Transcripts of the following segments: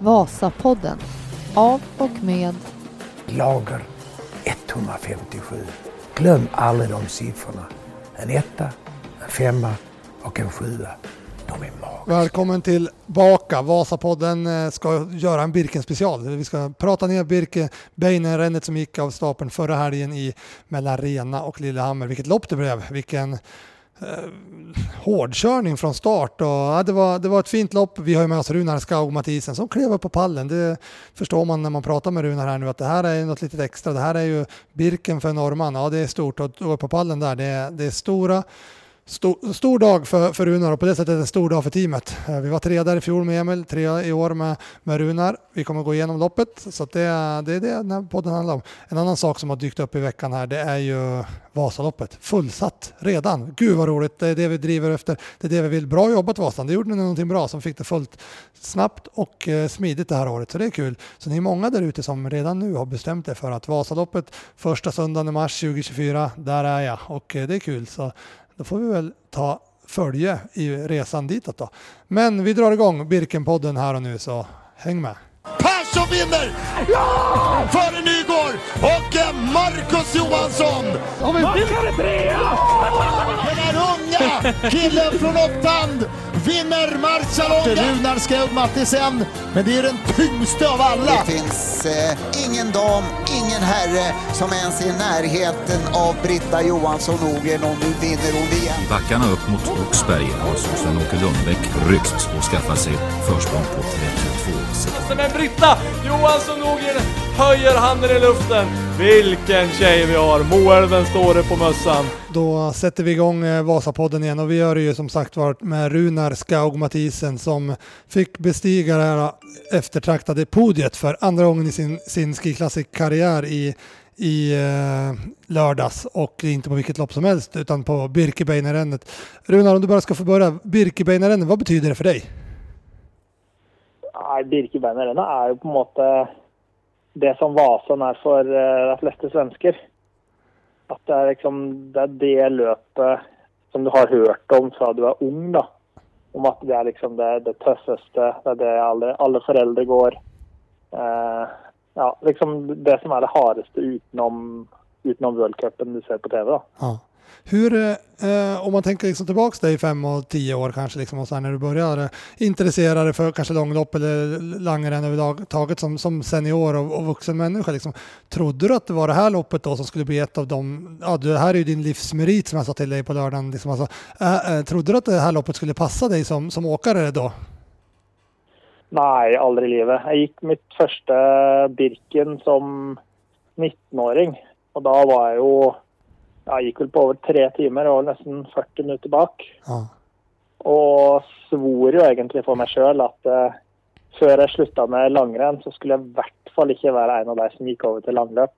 Vasapodden av och med Lager 157. Glöm aldrig de siffrorna. En 1, en 5 och en 7. De är magiska. Välkommen tillbaka. Vasapodden ska göra en Birken special. Vi ska prata ner Birkebeinerrennet som gick av stapeln förra helgen i mellan Rena och Lillehammer. Vilket lopp det blev. Vilken hårdkörning från start. Och, ja, det var ett fint lopp. Vi har ju med oss Runar Skaug-Mathisen som klev upp på pallen. Det förstår man när man pratar med Runar här nu att det här är något litet extra. Det här är ju Birken för norrman. Ja, det är stort och på pallen där. Det är stor dag för Runar och på det sättet en stor dag för teamet. Vi var 3 där i fjol med Emil, 3 i år med Runar. Vi kommer gå igenom loppet så att det är det den här podden handlar om. En annan sak som har dykt upp i veckan här, det är ju Vasaloppet. Fullsatt redan. Gud vad roligt, det är det vi driver efter. Det är det vi vill. Bra jobbat Vasan, det gjorde ni någonting bra som fick det fullt snabbt och smidigt det här året. Så det är kul. Så ni är många där ute som redan nu har bestämt det för att Vasaloppet första söndagen i mars 2024, där är jag och det är kul. Så då får vi väl ta följe i resan ditåt då. Men vi drar igång Birkenpodden här och nu, så häng med. Persson vinner! Ja! Före Nygård och Marcus Johansson! Ja, men det är 3! Den här unga killen från Opptand vinner Marcialonga. Runar Skaug-Mathisen, men det är den tyngste av alla. Det finns ingen dam, ingen herre som ens är i närheten av Britta Johansson Ågren, och nu vinner hon igen. Backarna upp mot Oxberg har Sven-Åke Lundbäck ryckt och skaffat sig försprång på 32 sekunder. Men Britta Johansson Ågren höjer handen i luften. Vilken tjej vi har. Moälven står det på mössan. Då sätter vi igång Vasapodden igen och vi gör det ju som sagt varit med Runar Skaug-Mathisen som fick bestiga det här eftertraktade podiet för andra gången i sin skiklassik-karriär i lördags, och inte på vilket lopp som helst utan på Birkebeinerrennet. Runar, om du bara ska få börja. Birkebeinerrennet, vad betyder det för dig? Birkebeinerrennet är ju på en måte det som Vasan är för de flesta svenskar. Att det är liksom det löpet som du har hört om från du är ung då. Om att det är liksom det tuffaste, det alla föräldrar går. Ja, liksom det som är det hardaste utenom World Cupen du ser på TV då. Ja. Hur, om man tänker liksom tillbaka dig 5 och 10 år kanske liksom, och sen när du började intressera dig för kanske långlopp eller langaren överhuvudtaget som senior och vuxen människa liksom, trodde du att det var det här loppet då som skulle bli ett av dem, ja det här är ju din livsmerit som jag sa till dig på lördagen liksom, alltså, trodde du att det här loppet skulle passa dig som åkare då? Nej, aldrig i livet. Jag gick mitt första Birken som 19-åring och då var jag ju jag gick väl på över 3 timmar och nästan 40 minuter bak. Ja. Och svor ju egentligen för mig själv att för jag slutade med langrenn så skulle jag i vart fall inte vara en av de som gick över till langlöp.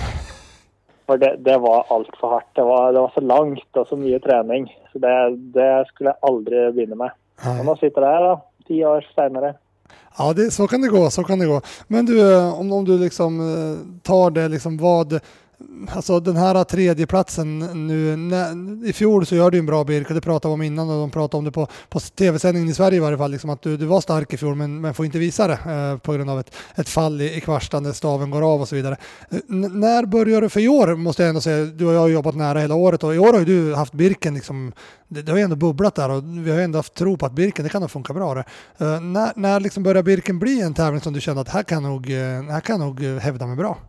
För det var allt för hårt. Det var så långt och så mycket träning. Så det skulle jag aldrig börja med. Och nu sitter jag här då, 10 år senare. Ja, så kan det gå. Men du, om du liksom tar det liksom alltså den här 3:e platsen nu, i fjol så gör du en bra Birke, det pratade om innan och de pratade om det på tv-sändningen i Sverige i varje fall, liksom att du var stark i fjol men får inte visa det på grund av ett fall i kvartan där staven går av och så vidare. När börjar du, för i år måste jag ändå säga, du och jag har jobbat nära hela året och i år har ju du haft Birken liksom, det har ju ändå bubblat där och vi har ju ändå haft tro på att Birken, det kan nog funka bra. När liksom börjar Birken bli en tävling som du känner att här kan nog hävda mig bra?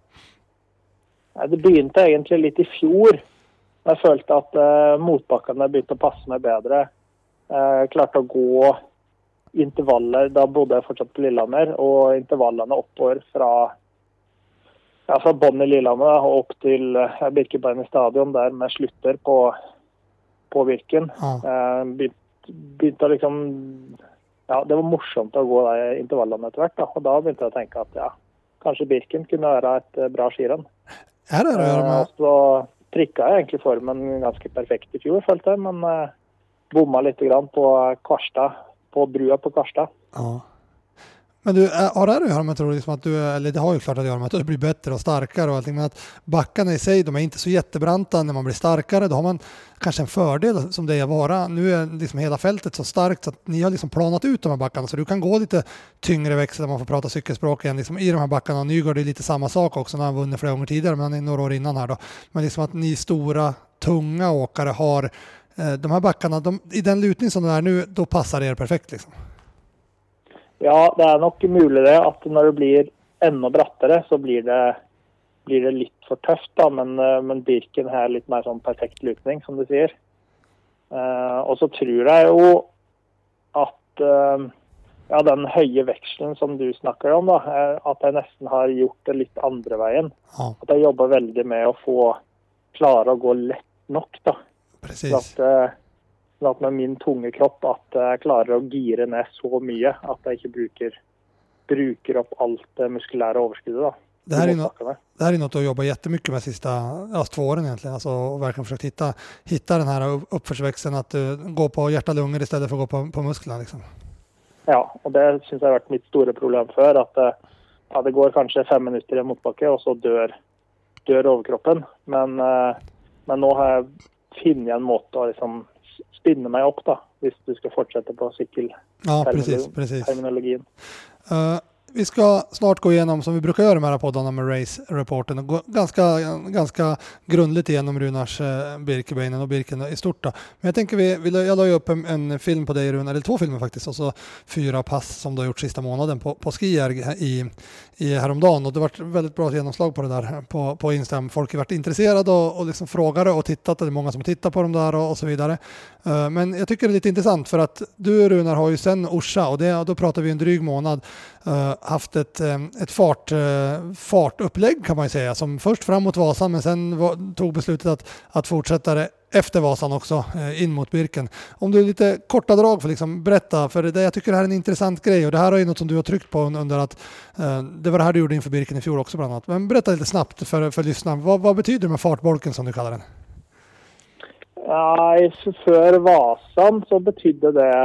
Det begynte egentligen lite i fjol. Jag följde att motbackarna började passa mig bättre. Klart att gå intervaller. Då bodde jag fortsatt på Lillehammer och intervallerna uppåt från Bonn i Lillehammer och upp till Birkebeiner stadion där med slutter på Birken. Begynte liksom, ja, det var morsomt att gå där intervallerna efterhvert då. Och då började jag tänka att kanske Birken kunde vara ett bra skiren. Är det med? Så prickade jag egentligen formen ganska perfekt i fjol, följt det, men bommade lite grann på Karsta, på brua på Karsta. Ja. Men du, har det att göra med, tror du, liksom att du, eller det har ju klart att göra med att du blir bättre och starkare och allting, men att backarna i sig, de är inte så jättebranta. När man blir starkare, då har man kanske en fördel som det är att vara. Nu är liksom hela fältet så starkt så att ni har liksom planat ut de här backarna, så du kan gå lite tyngre växel, man får prata cykelspråk igen, liksom i de här backarna. Och Nygård är lite samma sak också, när han vunnit flera gånger tidigare, men han är några år innan här då. Men liksom att ni stora, tunga åkare har de här backarna, i den lutning som det är nu, då passar er perfekt liksom. Ja, det är nog möjligt det att när det blir ännu brattare så blir det lite för tufft då, men Birken har lite mer sån perfekt lutning som du säger. Och så tror jag ju att den höga växeln som du snackar om då, att jag nästan har gjort det lite andra vägen. Ja. Att jag jobbar väldigt med att få klara att gå lätt nog då. Precis. Så att med min tunga kropp att jag klarar att gira ner så mycket att jag inte brukar upp allt det muskulära överskuddet då. Det här är något att jobba jättemycket med sista 2 åren egentligen. Alltså, och verkligen försökt hitta den här uppförsväxeln, att gå på hjärta och lungor istället för att gå på musklerna liksom. Ja, och det syns jag har varit mitt stora problem för att det går kanske 5 minuter i motbacke och så dör överkroppen. Men nu har jag funnit en måte att liksom spinna mig upp då, hvis du ska fortsätta på cykelterminologin. Vi ska snart gå igenom, som vi brukar göra med de här poddarna med race-rapporten, och gå ganska grundligt igenom Runars Birkebeinen och Birken i stort då. Men jag tänker jag la ju upp en film på dig, Runar, eller 2 filmer faktiskt, och så 4 pass som du har gjort sista månaden på Skijärg i häromdagen, och det var väldigt bra genomslag på det där på Instagram. Folk har varit intresserade och liksom frågade och tittat, det är många som tittar på dem där och så vidare. Men jag tycker det är lite intressant, för att du, Runar, har ju sen Orsa, och då pratar vi en dryg månad, haft ett fartupplägg kan man ju säga, som först fram mot Vasan, men sen tog beslutet att fortsätta det efter Vasan också, in mot Birken. Om du lite korta drag får liksom berätta, för det, jag tycker det här är en intressant grej, och det här är ju något som du har tryckt på under att det var det här du gjorde inför Birken i fjol också bland annat. Men berätta lite snabbt för lyssnaren, vad betyder det med fartbolken som du kallar den? Ja, för Vasan så betydde det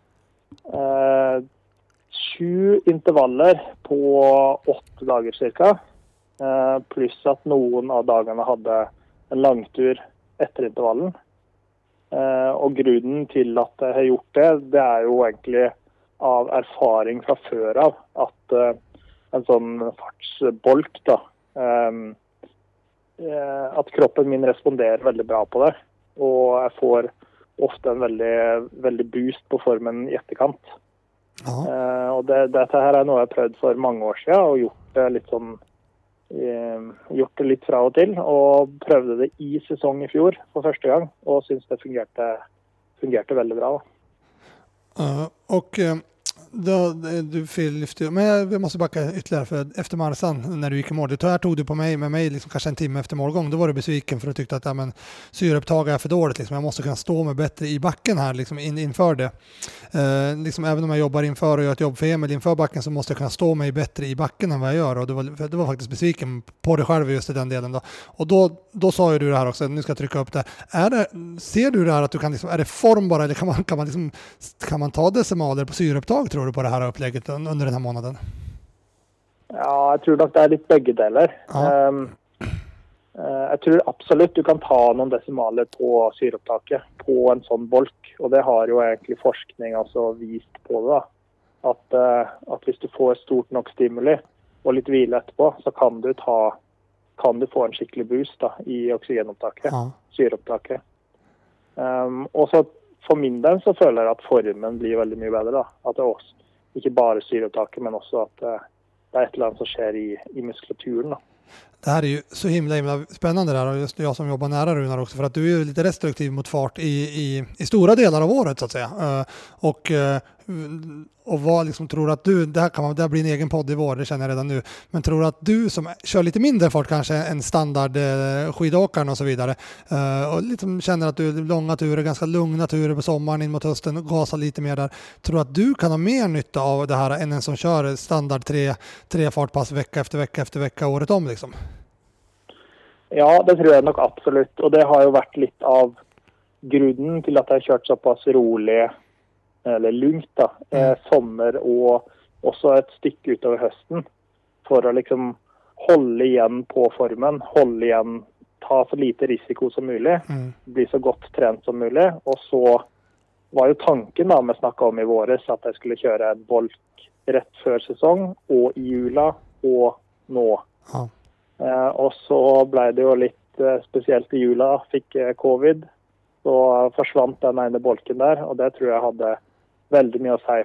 7 intervaller på 8 dagar cirka. Plus att någon av dagarna hade en långtur efter intervallen. Och grunden till att jag har gjort det är ju egentligen av erfaring från förr av att en sån fartsbolk då, att kroppen min responderar väldigt bra på det. Och jag får ofta en väldigt boost på formen i efterkant. Och det här är något jag prövat för många år sedan och gjort det lite från och till, och prövade det i säsong i fjol för första gången och syns det fungerade väldigt bra. Och du lyfte, men jag måste backa ytterligare, för efter Marsan när du gick i mål, det här tog du på med mig liksom kanske en timme efter målgång, då var du besviken för att du tyckte att syreupptag är för dåligt liksom. Jag måste kunna stå mig bättre i backen här liksom, inför det. Liksom, även om jag jobbar inför och gör ett jobb för Emil inför backen, så måste jag kunna stå mig bättre i backen än vad jag gör, och det var faktiskt besviken på dig själv just i den delen då. Och då sa ju du det här också, nu ska jag trycka upp det. Ser du det här att du kan liksom, är det form bara, eller kan man ta decimaler på syreupptag, tror du, på det här upplägget under den här månaden? Ja, jag tror att det är lite bägge delar. Ja. Jag tror absolut du kan ta någon decimaler på syreupptaket på en sån bolk, och det har ju egentligen forskning alltså visat på det då. Att om du får stort nog stimuli och lite vila efterpå, så kan du få en skicklig boost då, i oxygenupptaket, syreupptaket. Och så för min del så följer jag att formen blir väldigt mycket bättre då. Att det också, inte bara syreupptaket, men också att det är ett eller annat som sker i muskulaturen då. Det här är ju så himla spännande där, och just jag som jobbar nära Runar också, för att du är ju lite restriktiv mot fart i stora delar av året så att säga. Och vad liksom tror att du, det här blir en egen podd i vår, det känner jag redan nu, men tror att du som kör lite mindre fart kanske en standard skidåkaren och så vidare, och liksom känner att du är långa turer, ganska lugna turer på sommaren in mot hösten och gasar lite mer där, tror att du kan ha mer nytta av det här än en som kör standard 3 fartpass vecka efter vecka året om liksom? Ja, det tror jag nog absolut, och det har ju varit lite av grunden till att jag har kört så pass rolig eller lugnt då, sommar och också ett stycke ut över hösten för att liksom hålla igen på formen, hålla igen, ta så lite risiko som möjligt, bli så gott tränad som möjligt. Och så var ju tanken då med snacka om i våres att jag skulle köra en bulk rätt för säsong och i jula och nå. Ja. Och så blev det ju lite speciellt i jula, fick covid. Så försvann den ena bolken där och det tror jag hade väldigt mycket att säga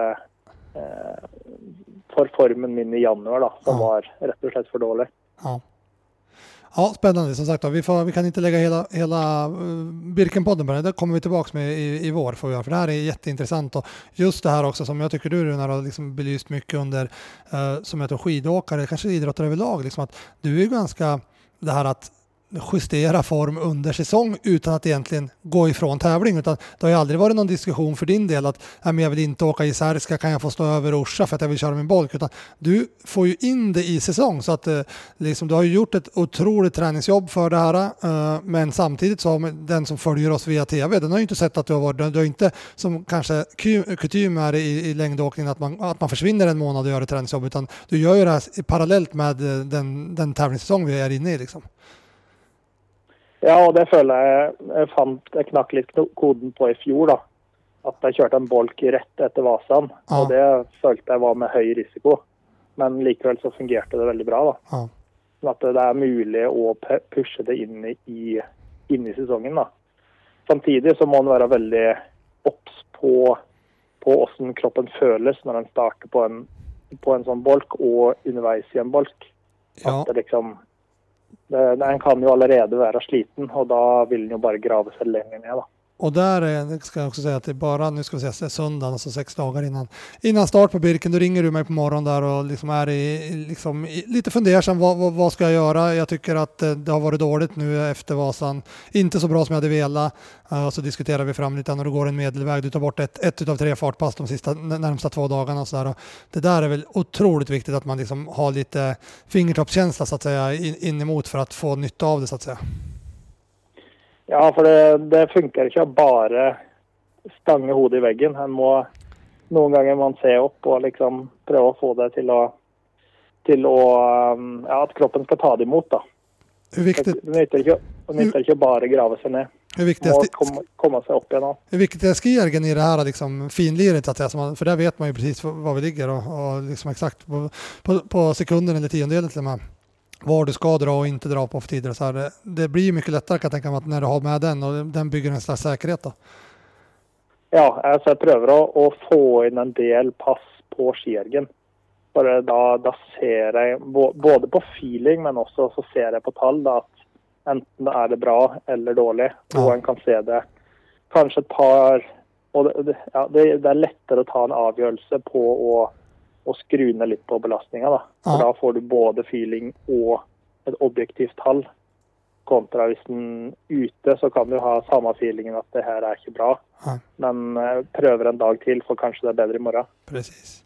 för formen min i januari då, som var rätt och slett för dålig. Ja. Ja, spännande som sagt då. Vi kan inte lägga hela Birkenpodden på det. Det kommer vi tillbaka med i vår får vi göra, för det här är jätteintressant och just det här också som jag tycker du Runar har liksom belyst mycket under som jag tror skidåkare, kanske idrottare överlag liksom, att du är ju ganska det här att justera form under säsong utan att egentligen gå ifrån tävling, utan det har ju aldrig varit någon diskussion för din del att men jag vill inte åka i Särska, kan jag få stå över Orsa för att jag vill köra min bulk, utan du får ju in det i säsong så att liksom, du har ju gjort ett otroligt träningsjobb för det här men samtidigt så har den som följer oss via TV, den har ju inte sett att du har inte som kanske kutym är i längdåkningen att man försvinner en månad och gör ett träningsjobb, utan du gör ju det här parallellt med den tävlingssäsong vi är inne i liksom. Ja, och det føler jeg knakk litt koden på i fjor da. At jeg kjørte en bolk rett etter Vasan, og det følte jeg var med høy risiko. Men likevel så fungerte det veldig bra da. Så at det er mulig å pushe det inn i sesongen da. Samtidig så må man være veldig obs på hvordan kroppen føles når den starter på en sånn bolk og underveis i en bolk. At det liksom... Den kan ju allerede vara sliten och då vill den ju bara grava sig längre ner då. Och där ska jag också säga att det är bara, nu ska vi säga söndagen, alltså 6 dagar innan start på Birken, då ringer du mig på morgonen där och liksom är lite fundersam, vad ska jag göra? Jag tycker att det har varit dåligt nu efter Vasan, inte så bra som jag hade velat. Så diskuterar vi fram lite när du går en medelväg, du tar bort ett utav 3 fartpass de närmsta 2 dagarna och så där. Och det där är väl otroligt viktigt att man liksom har lite fingertoppskänsla så att säga in emot för att få nytta av det så att säga. Ja, för det funkar inte bara stanga hodet i väggen. Han må någon gånger man se upp och liksom pröva att få det till att kroppen ska ta det emot då. Hur viktigt? Det nytter inte bara grava sig ner. Hur viktigt är komma sig upp igen då. Hur viktigt är skijärgen i det här liksom finliret att säga, för där vet man ju precis var vi ligger och liksom exakt på sekunden eller tiondelen till och med. Var du ska dra och inte dra på för tider. Så här, det blir mycket lättare kan jag tänka mig när du har med den och den bygger en slags säkerhet då. Ja, alltså jag prövar att få in en del pass på skijärgen. Bara då ser jag både på feeling men också så ser jag på tal då, att enten är det bra eller dåligt. Och man kan se det kanske ett par och det är lättare att ta en avgörelse på och skruva ner lite på belastningen då. För då får du både feeling och ett objektivt tall. Kontra hvis den ute så kan du ha samma feelingen att det här är inte bra. Men prövar en dag till för kanske det är bättre imorgon. Precis.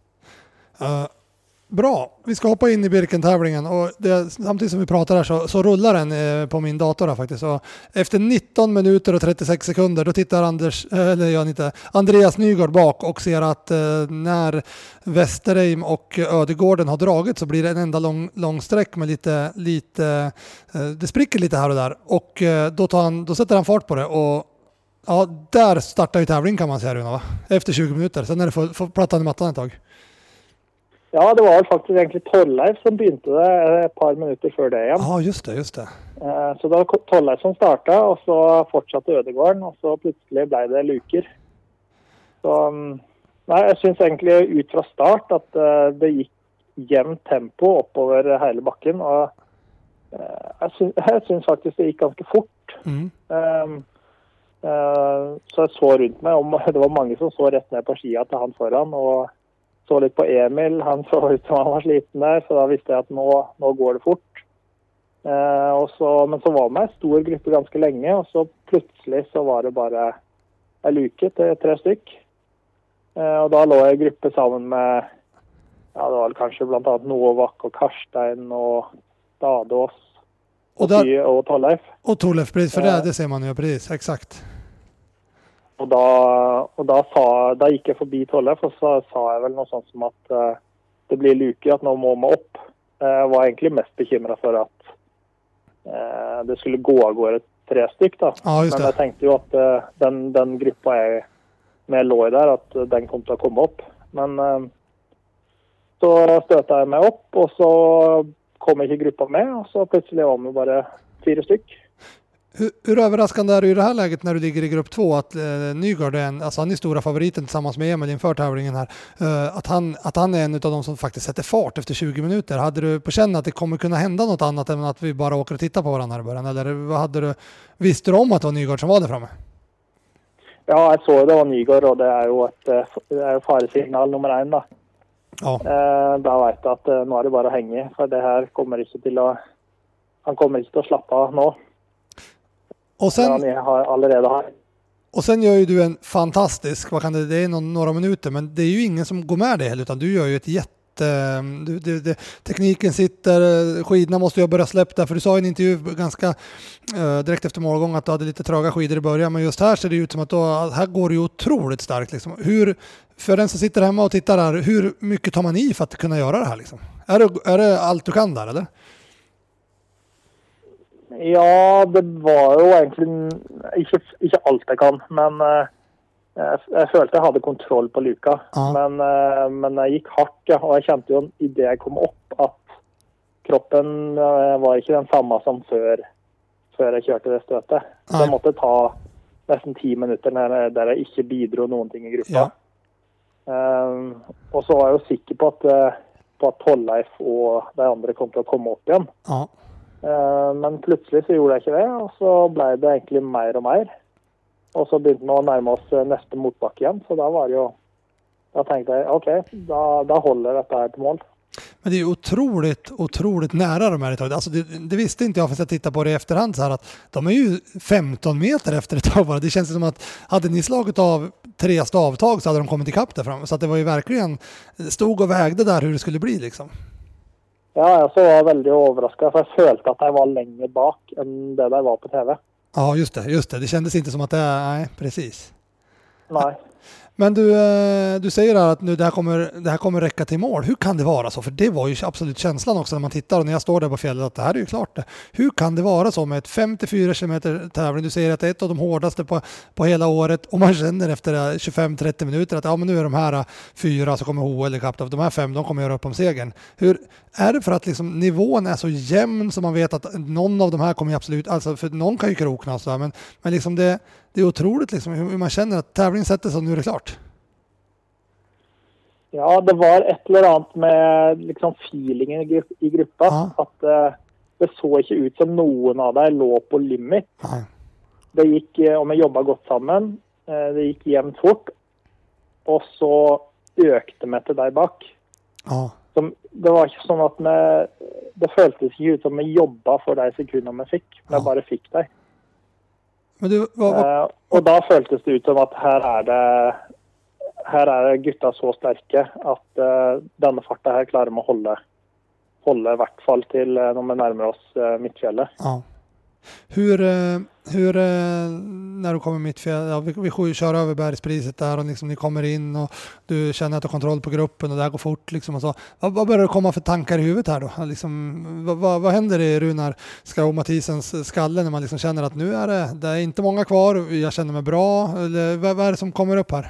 Bra, vi ska hoppa in i Birken-tävlingen och samtidigt som vi pratar här så rullar den på min dator här faktiskt. Så efter 19 minuter och 36 sekunder då tittar Andreas Nygård bak och ser att när Westerheim och Ödegården har dragit så blir det en enda lång sträck med lite det spricker lite här och där och då sätter han fart på det och ja, där startar ju tävlingen kan man säga Runa, va? Efter 20 minuter, sen är det plattan i mattan ett tag. Ja, det var faktiskt egentligen Torleif som begynte det ett par minuter för det igen. Ja, just det. Så det var Torleif som startade och så fortsatte Ödegården och så plötsligt blev det luker. Så nej, jag syns egentligen ut från start att det gick jämnt tempo upp över hela backen och jag syns faktiskt det gick ganska fort. Så jag såg runt mig om det var många som såg rätt ner på skia till han föran och så lite på Emil, han såg ut som han var sliten där så då visste jag att nå går det fort. Men så var man en stor grupp ganska länge och så plötsligt så var det bara en luke till 3 styck. Och då låg jag i grupp samman med det var kanske bland annat Novak och Karstein och Dadås och Torleif. Och Torleif, precis, för det ser man ju precis, exakt. Da gikk jeg forbi Tollef, og så sa jeg vel noe sånt som at det blir luke, at nå må vi opp. Jeg var egentlig mest bekymret for at det skulle gå av gårde 3 stykk da. Men jeg tenkte jo at den gruppa jeg med lå i der, at den kom til å komme opp. Men så støtet jeg meg opp, og så kom ikke gruppa med, och så plötsligt var vi bara 4 styck. Hur överraskande är det i det här läget när du ligger i grupp 2 att Nygård är alltså han är stora favoriten tillsammans med Emil inför tävlingen här, att han är en av de som faktiskt sätter fart efter 20 minuter. Hade du på känn att det kommer kunna hända något annat än att vi bara åker och tittar på varandra här i början, eller vad hade du, visste du om att det var Nygård som var där framme? Ja, jag såg det var Nygård, och det är ju ett faresignal nummer 1 då. Ja. Da vet jag att nu är det bara att hänga, för det här kommer inte till att han kommer inte att slappa av nu. Och sen Och sen gör ju du en fantastisk, vad kan det är några minuter, men det är ju ingen som går med det heller, utan du gör ju ett tekniken sitter, skidorna måste ju börja släppa där, för du sa i en intervju ganska direkt efter målgång att du hade lite tröga skidor i början, men just här ser det ut som att här går det ju otroligt starkt liksom. Hur, för den som sitter hemma och tittar här, hur mycket tar man i för att kunna göra det här liksom? Är det allt du kan där, eller? Ja, det var ju egentligen inte allt jag kan, men jag kände jag hade kontroll på luka. Men jag gick hårt, ja, och jag kände ju i det jag kom upp att kroppen var inte den samma som för jag körde det stötet. Så jag måste ta nästan 10 minuter där jag inte bidrog någonting i gruppen. Ja. Och så var jag säker på att Tollef och de andra kom att komma upp igen. Ja. Men plötsligt så gjorde jag inte det, och så blev det egentligen mer och mer. Och så började vi närma oss nästa motback igen, så då var det ju, jag tänkte okej, då håller detta här till mål. Men det är otroligt nära de här ett tag. Alltså det visste inte jag förrän jag tittade på det i efterhand så här, att de är ju 15 meter efter ett tag bara. Det känns som att hade ni slagit av 3 stavtag så hade de kommit ikapp där fram. Så att det var ju verkligen, stod och vägde där hur det skulle bli liksom. Ja, jag så var väldigt överraskad, för jag kände att jag var längre bak än det där var på TV. Ja, just det. Det kändes inte som att nej, precis. Nej. Men du säger att nu det här kommer räcka till mål. Hur kan det vara så? För det var ju absolut känslan också när man tittar och när jag står där på fjället att det här är ju klart det. Hur kan det vara så med ett 54 km tävling? Du säger att det är ett av de hårdaste på hela året, och man känner efter 25-30 minuter att men nu är de här 4 så kommer HL ikapp. De här 5 de kommer göra upp om segern. Hur är det för att liksom nivån är så jämn så man vet att någon av de här kommer absolut, alltså för någon kan ju krokna och så, men liksom det är otroligt liksom hur man känner att tävlingen sätter sig och nu är det klart. Ja, det var ett eller annat med liksom feelingen i gruppen. Att det såg inte ut som någon av dem låg på limit. Det gick, om jag jobbade gott samman, det gick jämnt fort. Och så ökte mig till där bak. Det var inte som att det kändes ut som att jag jobbade för de sekunderna man fick. Men jag bara fick det. Men och då kändes det ut som att här är gutta så starka att denna farten här klarar man hålla i vart fall till när man närmar oss mittfjället. Ja. Hur när du kommer mittfjället, vi kör över bergspriset där och liksom ni kommer in och du känner att du har kontroll på gruppen och det här går fort liksom och så. Vad börjar det komma för tankar i huvudet här då? Liksom, vad händer i Runar Skau Mathisens skalle när man liksom känner att nu är det är inte många kvar, jag känner mig bra, eller vad är det som kommer upp här?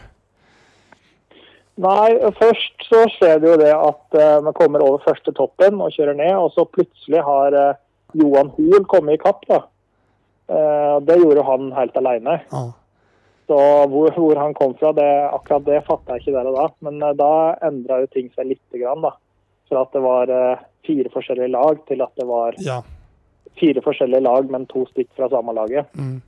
Nej, först så sker det ju det att man kommer över första toppen och kör ner, och så plötsligt har Johan Hoel kommit i kapp då. Det gjorde han helt alene. Så hvor han kom från, akkurat det fattar jag inte där och då. Men då ändrade ju ting sig lite grann då. För att det var 4 olika lag till att det var 4 olika lag men 2 styck från samma laget.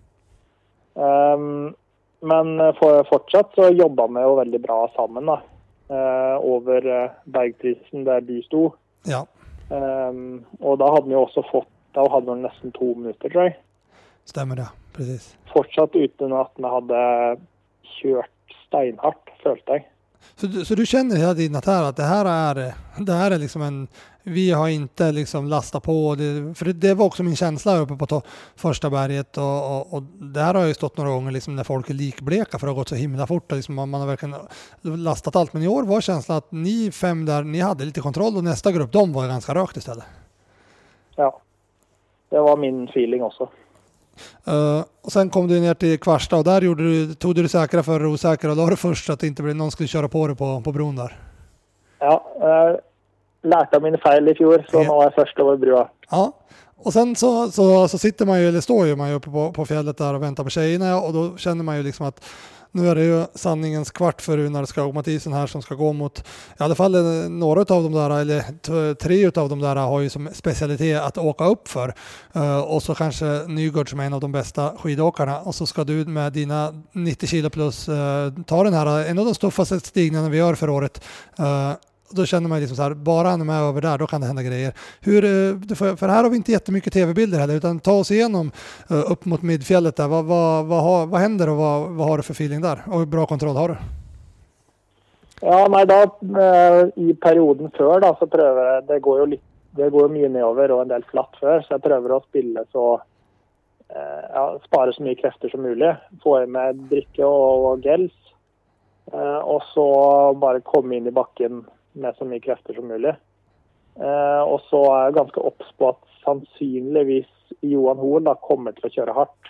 Men fortsatt så jobbar vi ju väldigt bra samman då. Över bergprisen där de stod. Ja. Och då hade vi också då hade vi nästan 2 minuter tror jag. Stämmer det, precis. Fortsatt utan att man hade kört steinhårt, följt jag. Så du känner hela tiden att det här är liksom vi har inte liksom lastat på det, för det var också min känsla uppe på första berget och det här har ju stått några gånger liksom när folk är likbleka för att ha gått så himla fort och liksom man har verkligen lastat allt, men i år var känslan att ni 5 där, ni hade lite kontroll och nästa grupp, de var ganska rökt istället. Ja, det var min feeling också. Och sen kom du ner till Kvarsta och där tog du det säkra för det osäkra och la det först så att inte någon skulle köra på det på bron där. Ja, lärde min fel i fjol så nu var jag först över brua. Ja, och sen så sitter man ju, eller står ju man ju uppe på fjället där och väntar på tjejerna och då känner man ju liksom att nu är det ju sanningens kvart för Runar Skaug-Mathisen här som ska gå mot, i alla fall några av de där, eller 3 av de där har ju som specialitet att åka upp för. Och så kanske Nygård som är en av de bästa skidåkarna och så ska du med dina 90 kilo plus ta den här, en av de stuffaste stigningarna vi gör för året. Då känner man liksom så här, bara han är med över där, då kan det hända grejer. För här har vi inte jättemycket tv-bilder heller, utan ta oss igenom upp mot midfjället där. Vad händer och vad har du för feeling där? Och hur bra kontroll har du? Ja, nej, då i perioden før da, så prøver jeg, det går jo mye nedover og en del flatt før, så jeg prøver å spille så, spare så mye krefter som mulig. Få i meg drikke og gels, og så bare komme inn i bakken med så mye krefter som mulig. Og så er jeg ganske obs på at sannsynligvis Johan Hoel da kommer til å kjøre hardt.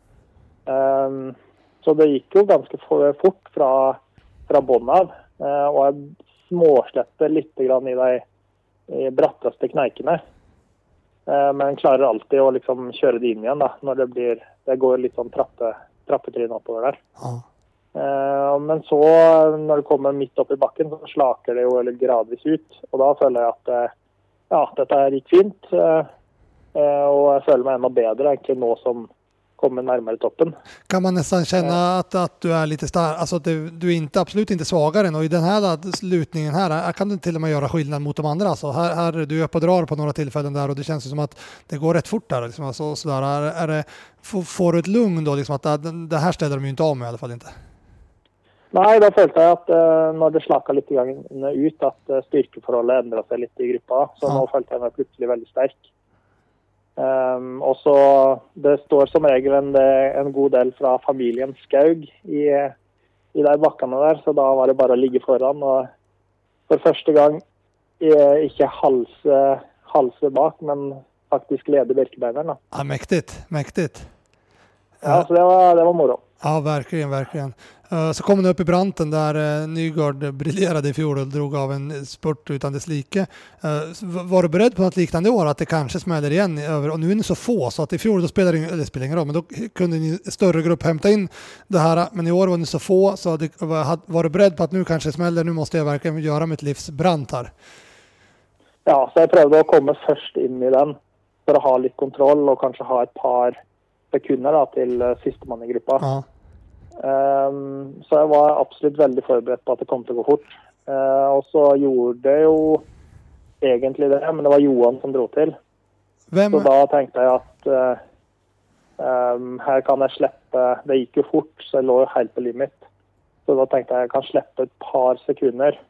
Så det gikk jo ganske fort fra bånd av, og jeg småsletter litt grann i de bratteste kneikene. Men klarer alltid å liksom kjøre det inn igjen da, når det går litt sånn trappetrinn oppover der. Ja. Men så når det kommer midt opp i bakken så slaker det jo gradvis ut og da føler jeg at dette her gikk fint og jeg føler meg enda bedre egentlig nå som kommer närmare toppen. Kan man nästan känna att du är lite stark, alltså att du är inte, absolut inte svagare och i den här slutningen här kan du till och med göra skillnad mot de andra. Alltså här du är uppe och drar på några tillfällen där och det känns som att det går rätt fort där liksom, alltså, sådär. Får du ett lugn då liksom, att det här ställer de ju inte av med i alla fall inte? Nej, då følte jeg at når det slakket litt ut at styrkeforholdet endret seg litt i gruppa, så nå følte jeg meg plutselig veldig sterk. Og så det står som regel en god del fra familien Skaug i de bakkene der, så da var det bare å ligge foran og for første gang ikke halse bak, men faktisk lede Birkebeineren. Ja, mäktigt. Ja, så det var moro. Ja, verkligen. Så kom du upp i branten där Nygård briljerade i fjol och drog av en spurt utan dess like. Var du beredd på något liknande år att det kanske smäller igen över? Och nu är ni så få så att i fjol då spelar ingen roll, men då kunde ni i större grupp hämta in det här. Men i år var ni så få så var du beredd på att nu kanske smäller, nu måste jag verkligen göra mitt livs brant här? Ja, så jag prövade att komma först in i den för att ha lite kontroll och kanske ha ett par sekunder da, till sista man i gruppa. Ja. Så jag var absolut väldigt förberedd på att det kom till att gå fort. Och så gjorde jag ju egentligen det, men det var Johan som drog till. Så då tänkte jag att här kan jag släppa, det gick ju fort så jag låg helt på limit. Så då tänkte jag kan släppa ett par sekunder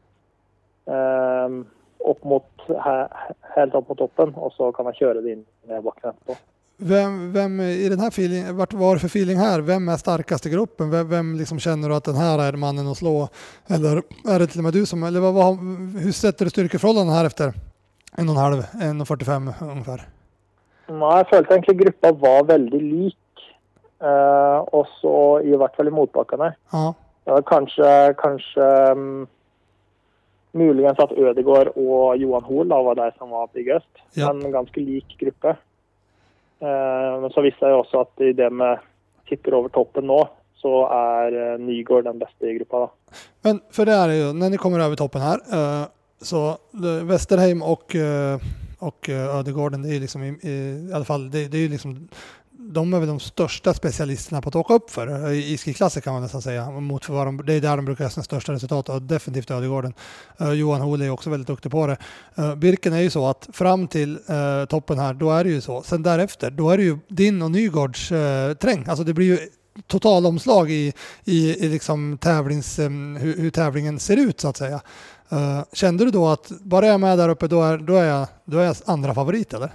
helt upp mot toppen och så kan jag köra det in i backen på. Vem i den här feeling, vart var det för feeling här? Vem är starkast i gruppen? Vem liksom känner du att den här är mannen att slå? Eller är det till och med du som, eller hur sätter du styrkeförhållanden här efter 1,5-1,45 ungefär? Nej, jag följde egentligen gruppen var väldigt lik. Och så i vart fall i motbackarna. Ja. Kanske möjligen så att Ødegaard och Johan Hoel var där som var biggest. Ja. Men ganska lik gruppe. Men så visste jag också att i det med tippar över toppen nu så är Nygård den bästa i gruppen då. Men för det är ju, när ni kommer över toppen här så Westerheim och Ødegaard, det är liksom i alla fall det är ju liksom de är väl de största specialisterna på att åka upp för i skiklasser kan man nästan säga mot för det är där de brukar ha sina största resultat och definitivt Ødegaard. Johan Hoel är också väldigt duktig på det. Birken är ju så att fram till toppen här då är det ju så. Sen därefter då är det ju din och Nygårds träng. Alltså det blir ju totalomslag i liksom hur tävlingen ser ut så att säga. Kände du då att bara jag är med där uppe då är jag andra favorit eller?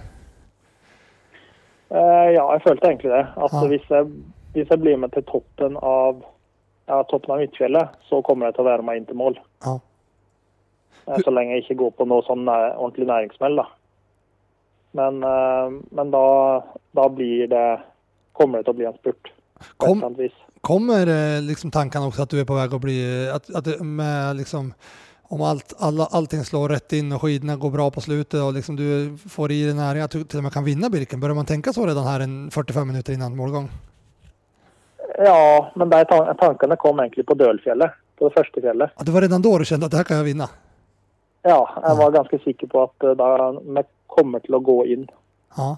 Ja, jag følte egentlig det. Altså, hvis jeg blir med til toppen av Midtfjellet, så kommer jeg til å være med inn til mål. Ja. Så lenge jeg ikke går på noe sånn ordentlig næringsmeld da. Men da kommer det til å bli en spurt. På et eller annet vis. Kommer liksom tanken också att du är på väg att bli att med liksom om allting slår rätt in och skidorna går bra på slutet och liksom du får i den här att du till och med kan vinna Birken. Börjar man tänka så redan här en 45 minuter innan målgång? Ja, men där tankarna kom egentligen på Dølfjellet, på det första fjället. Ja, det var redan då du kände att det här kan jag vinna? Ja, jag var ganska säker på att det kommer till att gå in. Ja.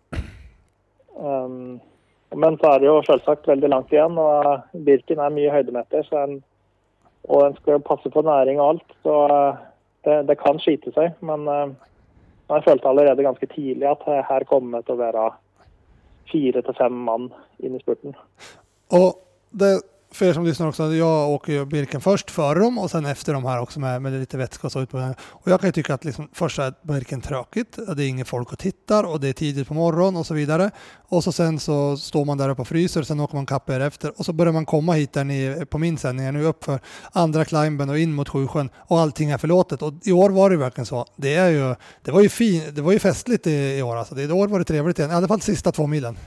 Men så är det ju självsagt väldigt långt igen och Birken är mycket höjdemeter och den ska passa på näring och allt så det kan skita sig men jag följde allerede ganska tidigt att här kommer det att vara 4 till 5 man in i spurten. Och det för er som lyssnar också, jag åker ju Birken först före dem och sen efter dem här också med lite vätska och så ut på den. Och jag kan ju tycka att liksom, först är Birken tråkigt, det är ingen folk och tittar och det är tidigt på morgonen och så vidare. Och så sen så står man där uppe och fryser och sen åker man kapp efter och så börjar man komma hit där ni på min sändning nu upp för andra climben och in mot Sjusjön och allting är förlåtet. Och i år var det verkligen så. Det var ju festligt i år alltså. I år var det trevligt igen, i alla fall sista 2 milen.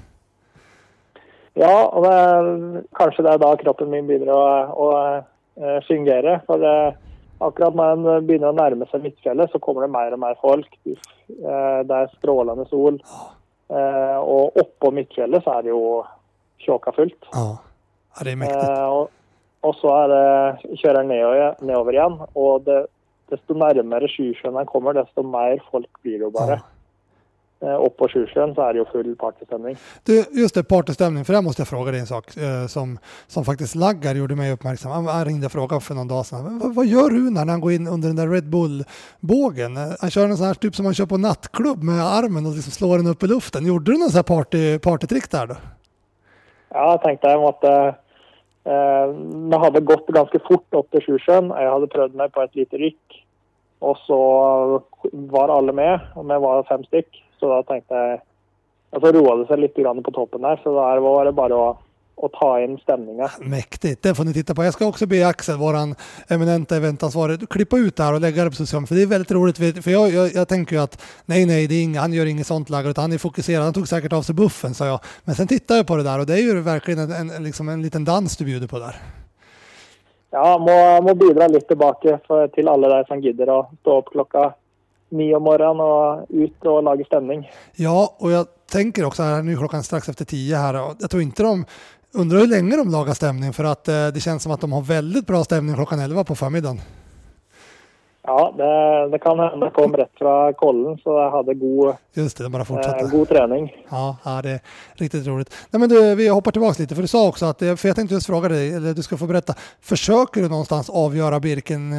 Ja, och kanske det är då kroppen min börjar att fungera. För akkurat när man börjar närma sig Midtfjellet så kommer det mer och mer folk. Det är strålande sol. Och uppe på Midtfjellet så är det ju tjåkafullt. Ja, det är mäktigt. Och så är det köra nedover igen. Och desto närmare Sjusjön man kommer, desto mer folk blir det bara. Och på Sjusjön så är det ju full partystämning. Du, just det, partystämning, för där måste jag fråga dig en sak som faktiskt Laggar gjorde mig uppmärksam. Han ringde och frågade för någon dag sedan. Vad gör Runar när han går in under den där Red Bull-bågen? Han kör en sån här typ som man kör på nattklubb med armen och liksom slår den upp i luften. Gjorde du någon sån här partytrick där då? Ja, jag tänkte jag måste... jag hade gått ganska fort upp till Sjusjön. Jag hade prövat mig på ett litet ryck. Och så var alla med. Och jag var 5 styck. Så då tänkte jag, alltså roade sig lite grann på toppen där. Så där var det bara att ta in stämningen. Mäktigt, det får ni titta på. Jag ska också be Axel, våran eminenta eventansvarig, klippa ut det här och lägga det på sociala. För det är väldigt roligt. För jag tänker ju att nej, det är han gör inget sånt Laggar utan han är fokuserad. Han tog säkert av sig buffen, sa jag. Men sen tittar jag på det där och det är ju verkligen en liten dans du bjuder på där. Ja, må bidra lite tillbaka till alla där som gidder att stå upp klockan 9 om morgonen och ut och laga stämning. Ja, och jag tänker också här nu klockan strax efter 10 här. Jag tror inte undrar hur länge de lagar stämning för att det känns som att de har väldigt bra stämning klockan 11 på förmiddagen. Ja, det kan hända. Det kom rätt från kollen så jag hade god träning. Ja, det är riktigt roligt. Nej, men du, vi hoppar tillbaka lite för du sa också att, för jag tänkte just fråga dig, eller du ska få berätta, försöker du någonstans avgöra Birken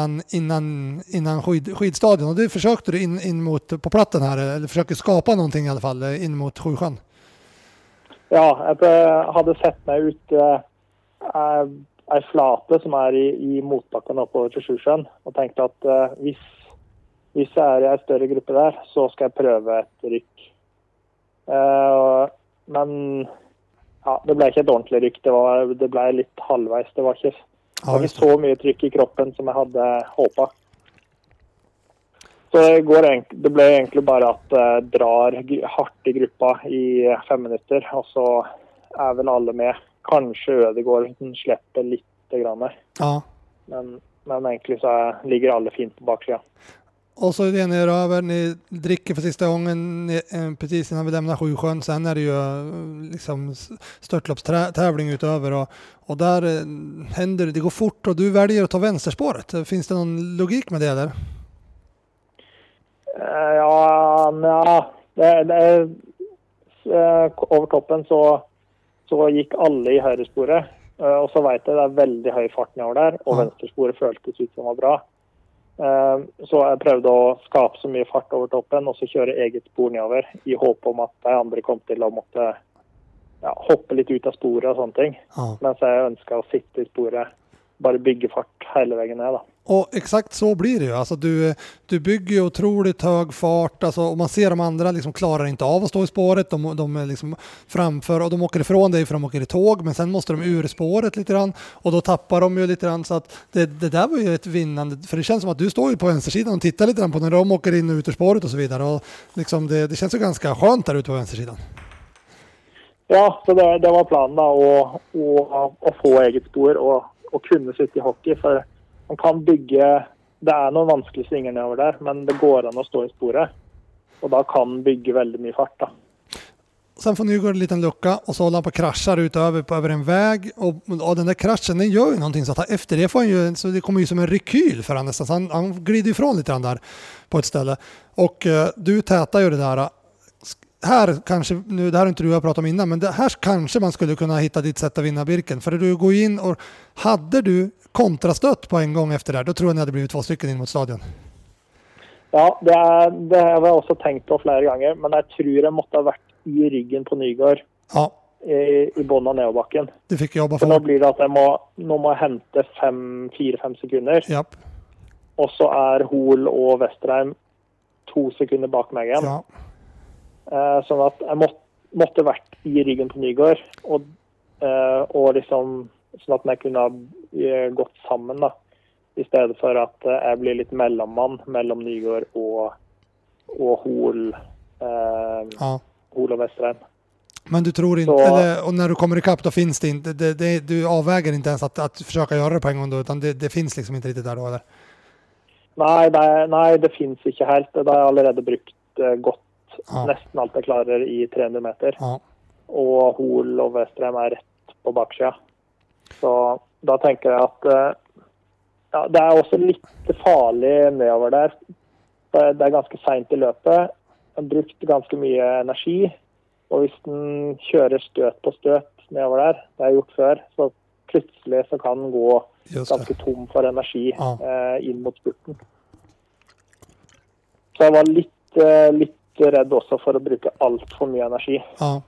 innan skidstadion och det försökte du in mot på platten här, eller försöker skapa någonting i alla fall in mot Sjusjön? Ja, jag hade sett mig ut en flate som är i motbacken uppåt till Sjusjön och tänkte att hvis jag är i en större grupp där så ska jag pröva ett ryck. Men ja, det blev inte ett ordentligt ryck. Det blev lite halvvägs. Det var inte så mycket tryck i kroppen som jag hade hoppat. Så det blev egentligen bara att drar hårt i gruppa i 5 minuter och så är väl alla med. Kanske Ødegaard släpper lite grann. Ja. Men egentligen så ligger alla fint på baksidan. Och så är det ner över, ni dricker för sista gången precis innan vi lämnar Sjusjön. Sen är det ju liksom störtloppstävling utöver och där händer det går fort och du väljer att ta vänsterspåret. Finns det någon logik med det eller? Över toppen så gick alla i högerspåret. Och så vet jag det är väldigt hög fart nedover där och vänsterspåret kändes ut som var bra. Så jag prövade att skapa så mycket fart över toppen och så köra eget spår nedover i hopp om att de andra kom till att måtte hoppe litt ut av sporet og sånne ting. Ja. Mens jeg ønsket å sitte i sporet, bare bygge fart hele vägen ned da. Och exakt så blir det ju. Alltså du bygger ju otroligt hög fart. Alltså, och man ser de andra liksom klarar inte av att stå i spåret. De är liksom framför och de åker ifrån dig för de åker i tåg. Men sen måste de ur spåret lite grann. Och då tappar de ju lite grann. Så att det där var ju ett vinnande. För det känns som att du står ju på vänstersidan och tittar lite grann på när de åker in och ut ur spåret och så vidare. Och liksom det känns ju ganska skönt där ute på vänstersidan. Ja, så det var planen da, å få eget spor og kunne sitte i hockey. For man kan bygge, det noen vanskelige svinger nedover der, men det går an å stå i sporet. Og da kan man bygge veldig mye fart da. Sen får Nygård en liten lucka och så håller han på kraschar ut över en väg och den där kraschen den gör ju någonting så att efter det får han ju, så det kommer ju som en rekyl för han nästan, så han glider ifrån lite grann där på ett ställe och du tätar ju det där. Här kanske, nu det här har inte du jag pratat om innan, men det här kanske man skulle kunna hitta ditt sätt att vinna Birken, för du går in och hade du kontrastött på en gång efter det här, då tror jag ni hade blivit 2 stycken in mot stadion. Ja, det har jeg også tenkt på flere ganger, men jeg tror jeg måtte ha vært i ryggen på Nygård i bånn av nedoverbakken. Du fikk jobba for nå blir det at nå må jeg hente 4-5 sekunder. Japp. Og så Hol og Vesterheim 2 sekunder bak meg igjen. Ja. Sånn at jeg måtte vært i ryggen på Nygård og liksom sånn at jeg kunne ha gått sammen da, i stedet for at jeg blir litt mellommann mellom Nygård og Hol og Vesterheim. Men du tror inte, och när du kommer ikapp då finns det inte, du avväger inte ens att försöka göra det på en gång då, utan det finns liksom inte riktigt där då, eller? Nej, det finns ikke helt. Det har jeg allerede brukt godt. Nesten alt jeg klarer i 300 meter. Ja. Og Hol og Vesterheim rett på baksida. Så da tenker jeg at det også litt farlig nedover der. Det ganske sent i løpet. Jeg har brukt ganske mye energi. Og hvis den kjører støt på støt nedover der, det har jeg gjort før, så plutselig så kan den gå ganske tom for energi inn mot spurten. Så jeg var litt redd også for å bruke allt för mycket energi. Ja.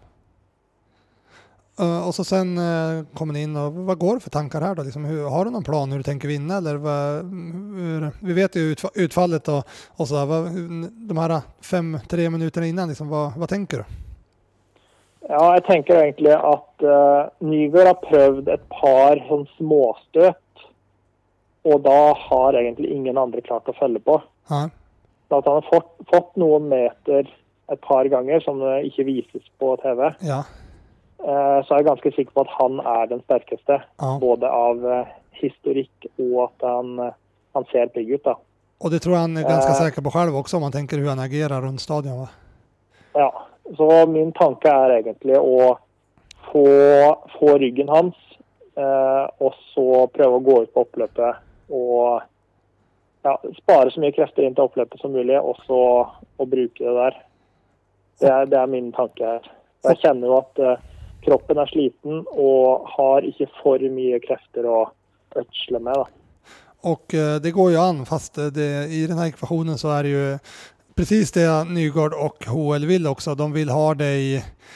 Och så sen kommer ni in och vad går det för tankar här då? Liksom, har du någon plan hur du tänker vinna? Eller vi vet ju utfallet och så de här 5-3 minuterna innan, liksom, vad tänker du? Ja, jeg tenker egentlig at Nygård har prøvd et par sånn småstøt, og da har egentlig ingen andre klart å følge på. Ja. At han har fått noen meter et par ganger som ikke vises på TV. Ja. Så jeg ganske sikker på at han den sterkeste, både av historikk og at han ser pigg ut da. Och det tror jag han ganska säker på själv också om man tänker hur han agerar runt stadion, va? Ja, så min tanke egentlig å få ryggen hans, og så prøve å gå ut på oppløpet og spare så mye krefter inn til oppløpet som mulig, og så å bruke det der. Det min tanke her. Jeg kjenner jo at kroppen sliten og har ikke for mye krefter å ødsle med da. Och det går ju an, fast i den här ekvationen så är det ju precis det Nygård och HL vill också. De vill ha dig,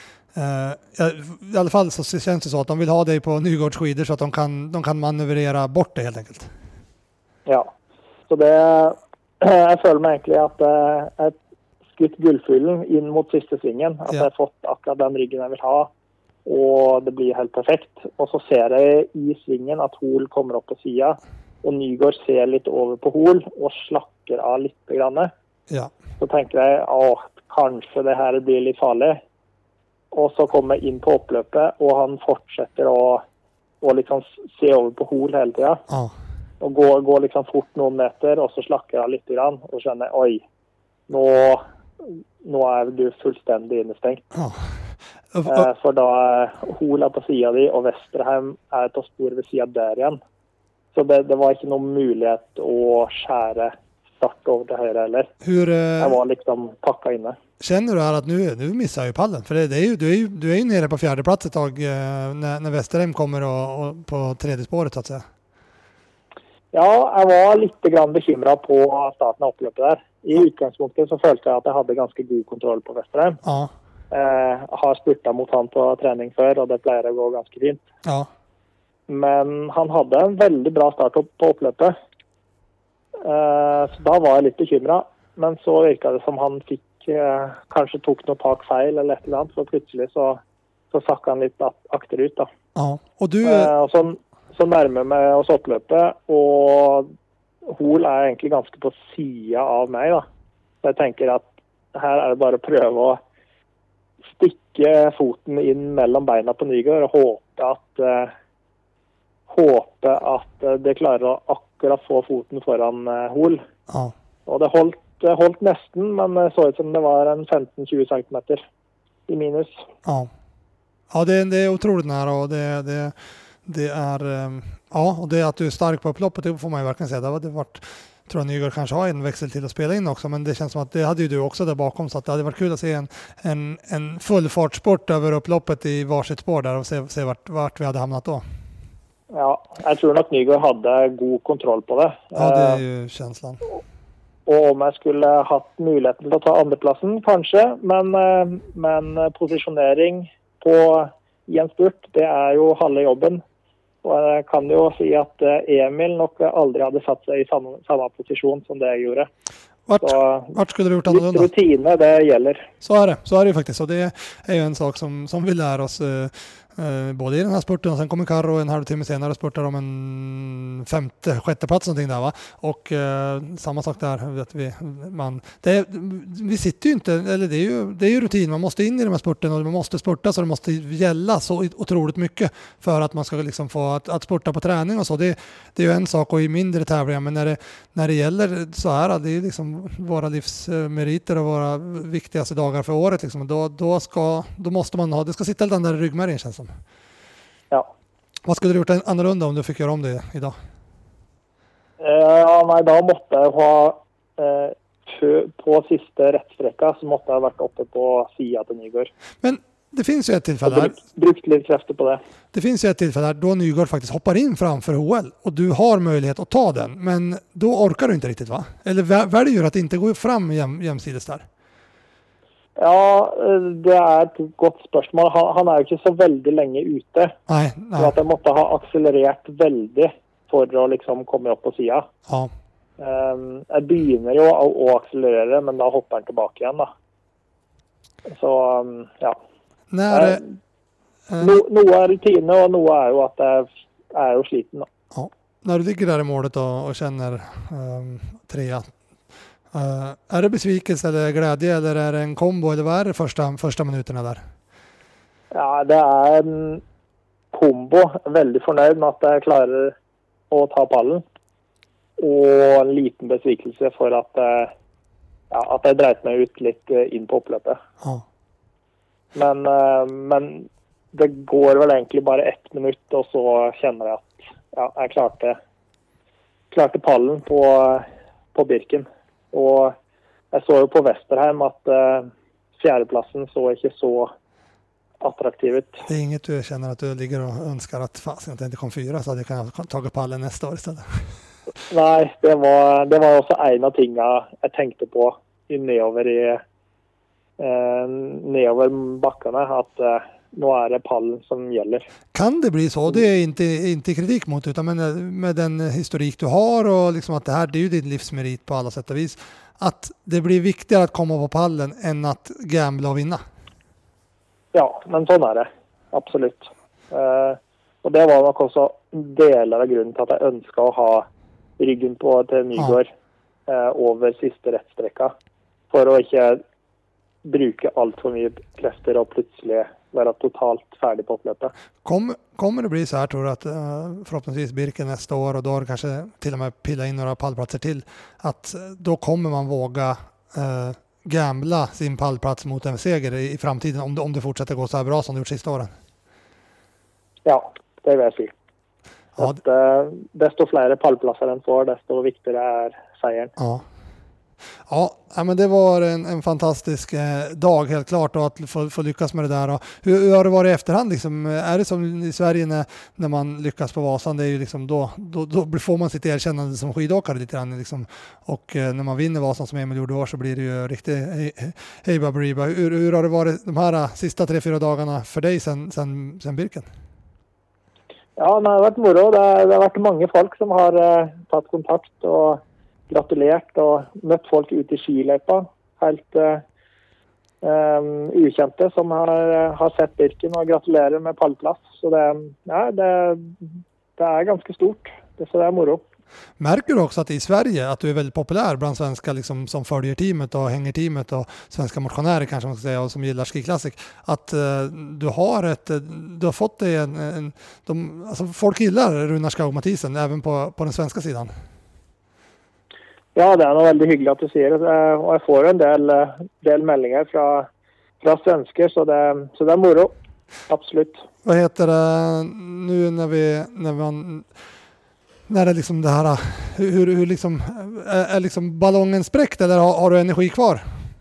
i alla fall så känns det så att de vill ha dig på Nygårds skidor så att de kan manövrera bort det helt enkelt. Ja, så jeg føler meg egentlig at jeg skutt gullfyllen inn mot siste svingen. At jeg har fått akkurat den ryggen jeg vil ha, og det blir helt perfekt. Og så ser jeg i svingen at Hol kommer opp på siden, og Nygård ser litt over på Hol og slakker av litt grann. Ja. Så tenker jeg, kanskje det her blir litt farlig. Og så kommer jeg inn på oppløpet, og han fortsetter å liksom se over på Hol hele tiden. Ja. Og går liksom fort noen meter, og så slakker jeg litt grann, og skjønner, oi, nå du fullstendig innestengt. Ja. For da Hol på siden di, og Vesterheim på spor ved siden der igjen. Så det var ikke noen mulighet å skjære start over til høyre heller. Jeg var liksom pakket inne. Känner du här att nu missar ju pallen? För du är ju nere på 4:e plats ett tag när Vesterheim kommer och på 3:e spåret så att säga. Ja, jeg var litt grann bekymret på starten av oppløpet der. I utgangspunktet så følte jeg at jeg hadde ganske god kontroll på Vesterheim. Ja. Har spurtat mot han på träning för och det pleier att gå ganska fint. Ja. Men han hade en väldigt bra start på upplöpet. Så då var jag lite bekymrad. Men så virkade det som han fick kanske tog något tak fel eller ett eller annat. Så plötsligt så sackade han lite akterut då. Ja. Och du... Och så närmar mig oss upplöpet och hol är egentligen ganska på sidan av mig då. Så jag tänker att här är det bara att pröva att sticka foten in mellan benen på Nygård och hoppa att det klarar att akkurat få foten föran hol. Ja. Och det hållt nästan, men det såg ut som det var en 15-20 centimeter i minus. Ja. Ja, det är otroligt nära och det är ja, och det är att du är stark på upploppet, det får man ju verkligen säga. Det hade varit, tror jag Nygård kanske har en växel till att spela in också, men det känns som att det hade ju du också där bakom, så att det hade varit kul att se en fullfartsport över upploppet i varsitt spår där och se vart vi hade hamnat då. Ja, jag tror att Nygård hade god kontroll på det. Ja, det är ju känslan. Och om jag skulle haft möjligheten att ta andraplatsen kanske, men positionering i en spurt, det är ju halva jobben. Och jag kan ju säga att Emil nog aldrig hade satt sig i samma position som det jag gjorde. Vart skulle du gjort annorlunda? Rutiner, det gäller. Så är det ju faktiskt. Och det är ju en sak som vi lär oss både i den här spurten, och sen kommer Karro en halvtimme senare spurtar om en sjätte plats någonting där, va? Och samma sak där, vet vi sitter ju inte, eller det är ju rutin, man måste in i de här spurten och man måste spurta, så det måste gälla så otroligt mycket för att man ska liksom få att spurta på träning och så. Det är ju en sak och i mindre tävlingar, men när det gäller så här, det är liksom våra livsmeriter och våra viktigaste dagar för året liksom, då måste man ha, det ska sitta lite där i ryggmärgen, känns som. Ja. Vad skulle du gjort annorlunda om du fick göra om det idag? Då måste jag ha på sista rättsträcka så måste jag ha varit uppe på sidan till Nygård. Men det finns ju ett tillfälle där. Brukt lite krafter på det. Det finns ju ett tillfälle där då Nygård faktiskt hoppar in framför HL och du har möjlighet att ta den, men då orkar du inte riktigt, va? Eller väljer du att inte gå fram jämsides där? Ja, det är ett gott spörsmål. Han är ju inte så väldigt länge ute. Nej. Så att jag måste ha accelererat väldigt för att liksom komma upp på sidan. Ja. Jag börjar ju att accelerera, men då hoppar han tillbaka igen då. Så, ja. Några är rutiner och några är ju att jag är sliten då. Ja. När du ligger där i målet och känner trea, är det besvikelse eller glädje, eller är det en kombo, eller vad är det första minuterna där? Ja, det är en kombo. Jag är väldigt förnöjd med att jag klarar att ta pallen. Och en liten besvikelse för att jag drejt mig ut lite in på upplöpet. Ja. Men det går väl egentligen bara 1 minut och så känner jag att jag klarte pallen på Birken. Och jag såg ju på Westerheim att fjärdeplatsen såg inte så attraktiv ut. Det är inget du känner att du ligger och önskar att fasen att det inte kom 4 så att jag kan ta pallen nästa år istället? Nej, det var också en av tingen jag tänkte på nedover backarna, att nu är det pallen som gäller. Kan det bli så? Det är inte kritik mot, utan med den historik du har och liksom att det är ju din livsmerit på alla sätt och vis, att det blir viktigare att komma på pallen än att gambla och vinna. Ja, men sån är det. Absolut. Och det var nog också delar av grunden till att jag önskade att ha ryggen på till Nygård över sista rättsträcka. För att inte bruka allt för mycket krafter och plötsligt vara totalt färdig på upplöpet. Kommer det bli så här, tror du, att förhoppningsvis Birken nästa år, och då har det kanske till och med pilla in några pallplatser till, att då kommer man våga gambla sin pallplats mot en seger i framtiden om det fortsätter gå så här bra som det gjort sista åren? Ja, det vill jag säga. Ja. Att desto fler pallplatser än får, desto viktigare är segern. Ja. Ja, men det var en fantastisk dag helt klart, och att få lyckas med det där. Och hur har det varit i efterhand? Liksom, är det som i Sverige när man lyckas på Vasan, det är ju liksom då får man sitt erkännande som skidåkare lite grann. Liksom. Och när man vinner Vasan som Emil gjorde år så blir det ju riktigt hej baberiba. Hur har det varit de här sista 3-4 dagarna för dig sen Birken? Ja, det har varit moro. Det har varit många folk som har tagit kontakt och gratulerat och mött folk ute i skilöpa. Helt ukända som har sett Birken och gratulerar med pallplats. Så det är ganska stort. Så det är moro. Märker du också att i Sverige att du är väldigt populär bland svenska liksom, som följer teamet och hänger teamet och svenska motionärer kanske man ska säga, och som gillar Ski Classic, att du har fått dig alltså folk gillar Runar Skog Mathisen även på den svenska sidan? Ja, det är nog väldigt hyggligt att du säger det, och jag får en del meldingar från svenskar, så det är moro. Absolut. Vad heter det nu när det liksom det här, hur liksom är liksom ballongen spräckt, eller har du energi kvar?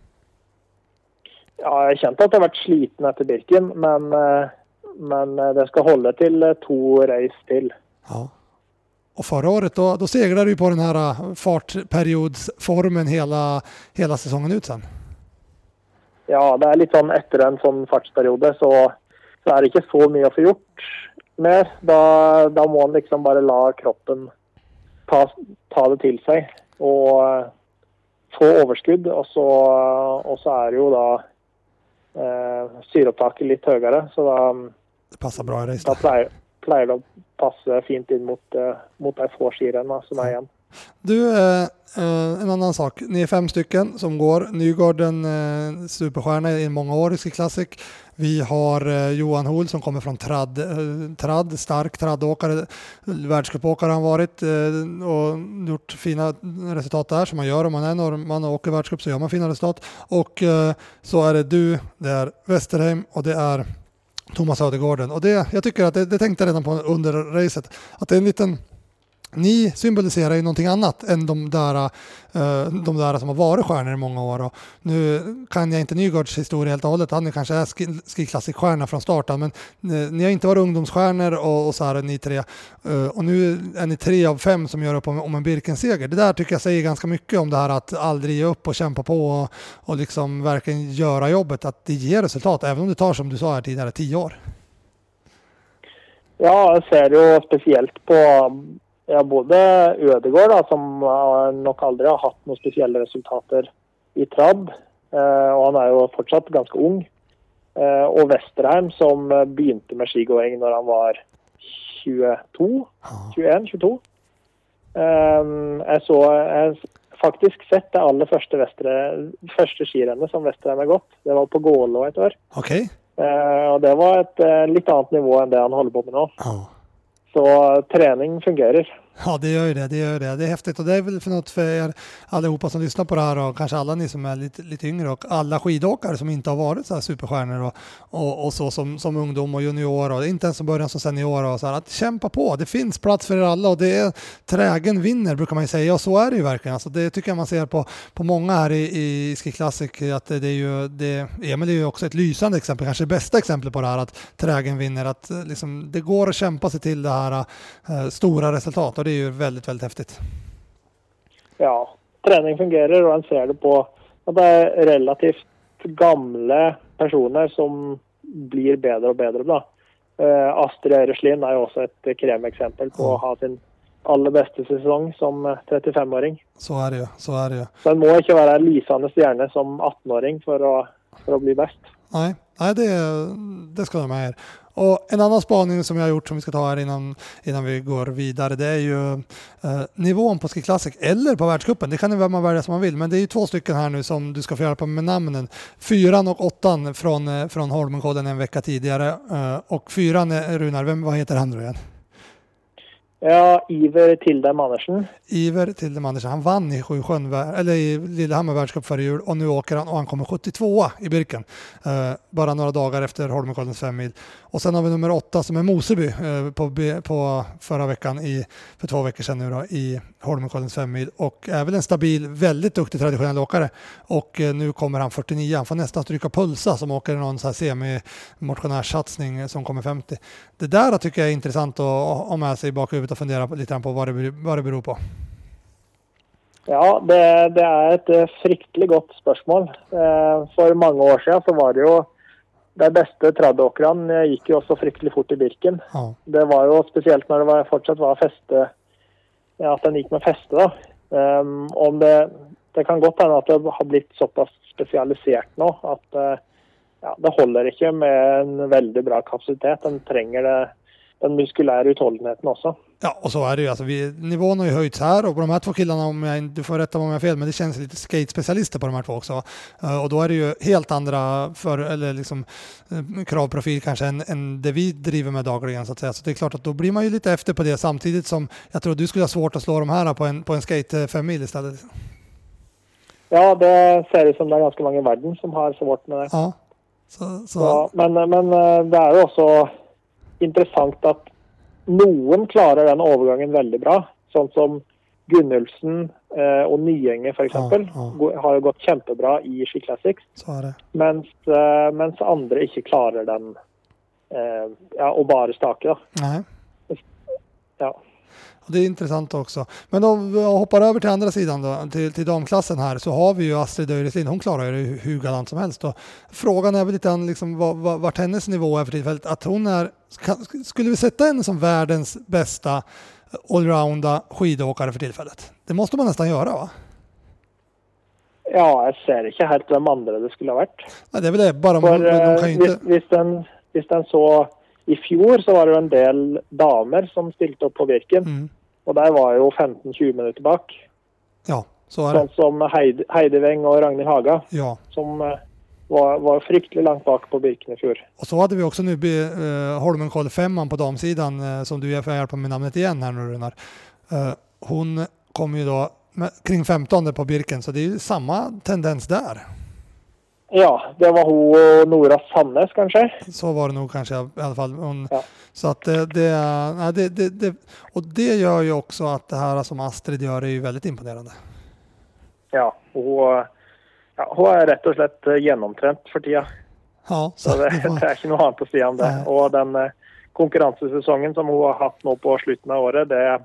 Ja, jag har känt att jag har varit sliten efter Birken, men det ska hålla till 2 race till. Ja. Och förra året då seglade du på den här fartperiodsformen hela säsongen ut sen. Ja, det är lite sån efter en sån fartsperiod så är det inte så mycket att få gjort mer. Då må man liksom bara la kroppen ta det till sig och få överskudd, och så är det ju då syreupptaket lite högre, så det passar bra i race. Då plejer det att passa fint in mot de få skirarna som är igen. Du, en annan sak. Ni är 5 stycken som går. Nygården, superstjärna i många år i Ski Classic. Vi har Johan Hoel som kommer från tradd, stark traddåkare, världscupåkare har han varit och gjort fina resultat där, som man gör om man är norrman och åker världscup, så gör man fina resultat. Och så är det du, det är Westerheim och det är Thomas Ödegården. Och jag tycker att det tänkte jag redan på under racet, att det är en liten, ni symboliserar ju någonting annat än de där som har varit stjärnor i många år. Och nu kan jag inte Nygårds historia helt och hållet, han kanske är Ski Classic-stjärna från starten, men ni har inte varit ungdomsstjärnor och så här, ni 3. Och nu är ni 3 av 5 som gör upp om en Birkenseger. Det där tycker jag säger ganska mycket om det här att aldrig ge upp och kämpa på och liksom verkligen göra jobbet, att det ger resultat, även om det tar, som du sa här tidigare, 10 år. Ja, jag ser ju speciellt på både Ödegård då, som nog aldrig har haft några speciella resultat i tradd, och han är ju fortsatt ganska ung, och Westerheim som begynte med skigåing när han var 22. Jag faktiskt sett det allra första skirennet som Westerheim har gått. Det var på Gålå ett år. Okej. Och det var ett lite annat nivå än det han håller på med nu. Ja. Så träning fungerar. Ja, det gör ju det. Det är häftigt, och det är väl för något för er allihopa som lyssnar på det här, och kanske alla ni som är lite yngre, och alla skidåkare som inte har varit så här superstjärnor och så som ungdom och junior, och inte ens som början som senior, och så här, att kämpa på. Det finns plats för er alla, och det är trägen vinner, brukar man ju säga, och så är det ju verkligen. Alltså, det tycker jag man ser på många här i Ski Classic, att Emil är ju också ett lysande exempel, kanske det bästa exemplet på det här, att trägen vinner, att liksom, det går att kämpa sig till det här stora resultat. Och det är ju väldigt, väldigt häftigt. Ja, träning fungerar, och han ser det på att det är relativt gamla personer som blir bättre och bättre då. Astrid Øyreslien är ju också ett kremexempel på att ha sin allra bästa säsong som 35-åring. Så är det ju. Så den må inte vara lysande stjärna som 18-åring för att bli bäst. Nej, det ska jag med er. Och en annan spaning som jag har gjort, som vi ska ta här innan vi går vidare, det är ju nivån på Ski Classic eller på världscupen. Det kan ju man välja som man vill, men det är ju 2 stycken här nu som du ska få hjälpa med namnen. 4 och 8 från Holmenkollen en vecka tidigare, och 4 är Runar. Vad heter han då igen? Ja, Iver Tildem Andersen. Iver Tildem Andersen, han vann i i Lillehammer världscup före jul och nu åker han kommer 72 i Birken. Bara några dagar efter Holmenkollens 5 mil. Och sen har vi nummer 8 som är Moseby på förra veckan för 2 veckor sedan nu då, i Holmenkollens 5 mil och är väl en stabil, väldigt duktig traditionell åkare. Och nu kommer han 49, han får nästan stryka Pulsa som åker någon så här semi-motionärssatsning som kommer 50. Det där tycker jag är intressant att ha med sig i bakhuvudet och fundera lite på vad det beror på. Ja, det är ett fryktelig gott spörsmål. För många år sedan så var det ju det bästa tradåkaren gick ju också fryktligt fort i Birken. Ja. Det var ju speciellt när det fortsatt var fäste, att den gick med fäste då. Om det kan gott hända att det har blivit så pass specialiserat nu att det håller inte med en väldigt bra kapacitet. Den tränger den muskulära uthålligheten också. Ja, och så är det ju. Alltså, nivån har ju höjts här och på de här 2 killarna, du får rätta om jag har fel, men det känns lite skate-specialister på de här 2 också. Och då är det ju helt andra kravprofil kanske än det vi driver med dagligen så att säga. Så det är klart att då blir man ju lite efter på det samtidigt som jag tror du skulle ha svårt att slå de här på en skate 5 mil istället. Ja, det ser ut som det är ganska många i världen som har svårt med det. Ja. Ja, men det är också intressant att någon klarar den övergången väldigt bra. Sånt som Gunnulfsen och Nyänge för exempel har gått jättebra i Ski Classics. Så är det. Mens andra inte klarar den och bara staka då. Nej. Ja. Och det är intressant också. Men om vi hoppar över till andra sidan då, till damklassen här, så har vi ju Astrid Öjreslind. Hon klarar ju hur galant som helst. Och frågan är väl lite liksom, vart hennes nivå är för tillfället. Att hon skulle vi sätta henne som världens bästa allrounda skidåkare för tillfället? Det måste man nästan göra, va? Ja, jag ser inte helt vem andra det skulle ha varit. Nej, det är väl det. Bara de kan inte... Hvis den så... I fjol så var det en del damer som stilte upp på Birken. Och där var ju 15-20 minuter bak. Ja, så är det. Sånt som Heidi Weng och Ragnhild Haga. Ja. Som var fryktligt långt bak på Birken i fjol. Och så hade vi också nu Holmenkoll 5 på damsidan som du får hjälpa med namnet igen här nu, Runar. Hon kom ju då kring 15 på Birken, så det är ju samma tendens där. Ja, det var hon och Nora Sannes kanske. Så var det nog kanske i alla fall. Så att och det gör ju också att det här som Astrid gör är ju väldigt imponerande. Ja, hon är rätt och slett genomtränt för tiden. Ja, så det är inte något annat att säga om det. Nej. Och den konkurrenssäsongen som hon har haft nu på slutet av året, det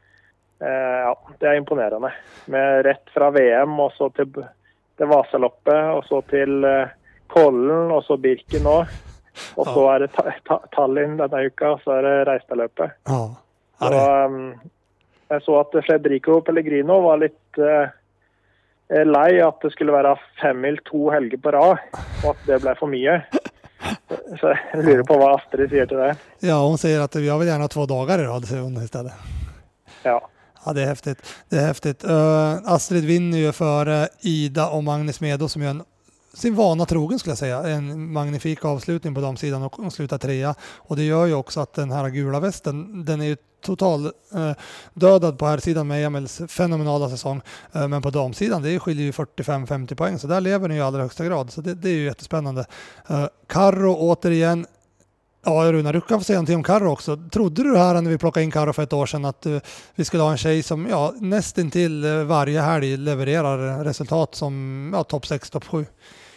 är imponerande. Med rätt från VM och så till Vasaloppet och så till Kollen och så Birken då. Och så är det Tallinn denna vecka och så är det Reistadlöpet. Ja. Så jag såg att Federico Pellegrino var lite lei att det skulle vara 5 mil 2 helger på rad och att det blev för mycket. Så jag lurar på vad Astrid säger till det. Ja, hon säger att jag vill gärna ha 2 dagar i rad istället. Ja. Ja, det är häftigt. Astrid vinner ju för Ida och Magnus Medo som gör sin vana trogen skulle jag säga. En magnifik avslutning på damsidan och slutar 3. Och det gör ju också att den här gula västen, den är ju total dödad på här sidan med Emils fenomenala säsong. Men på damsidan, det skiljer ju 45-50 poäng. Så där lever ni i allra högsta grad. Så det är ju jättespännande. Karro återigen. Ja, Runar, du kan få säga någonting om Karro också. Trodde du här när vi plockade in Karro för ett år sedan att vi skulle ha en tjej som nästintill varje helg levererar resultat som topp 6, topp 7?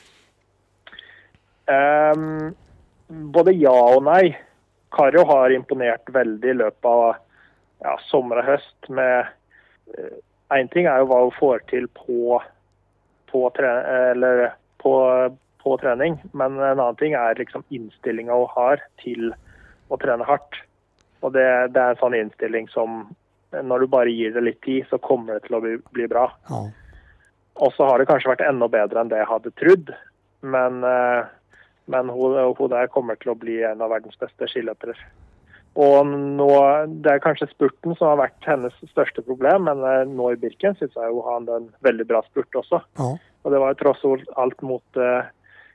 Både ja och nej. Karro har imponerat väldigt i löpet av sommar och höst med en ting är ju vad hon får till på träning, men en annan ting är liksom inställningen hon har till att träna hårt. Och det är en sån inställning som när du bara ger det lite tid så kommer det till att bli bra. Ja. Och så har det kanske varit ännu bättre än det jag hade trott. Men hon där kommer till att bli en av världens bästa skilöpare. Och det är kanske spurten som har varit hennes största problem, men nu i Birken syns jag hon har en väldigt bra spurt också. Ja. Och det var ju trots allt mot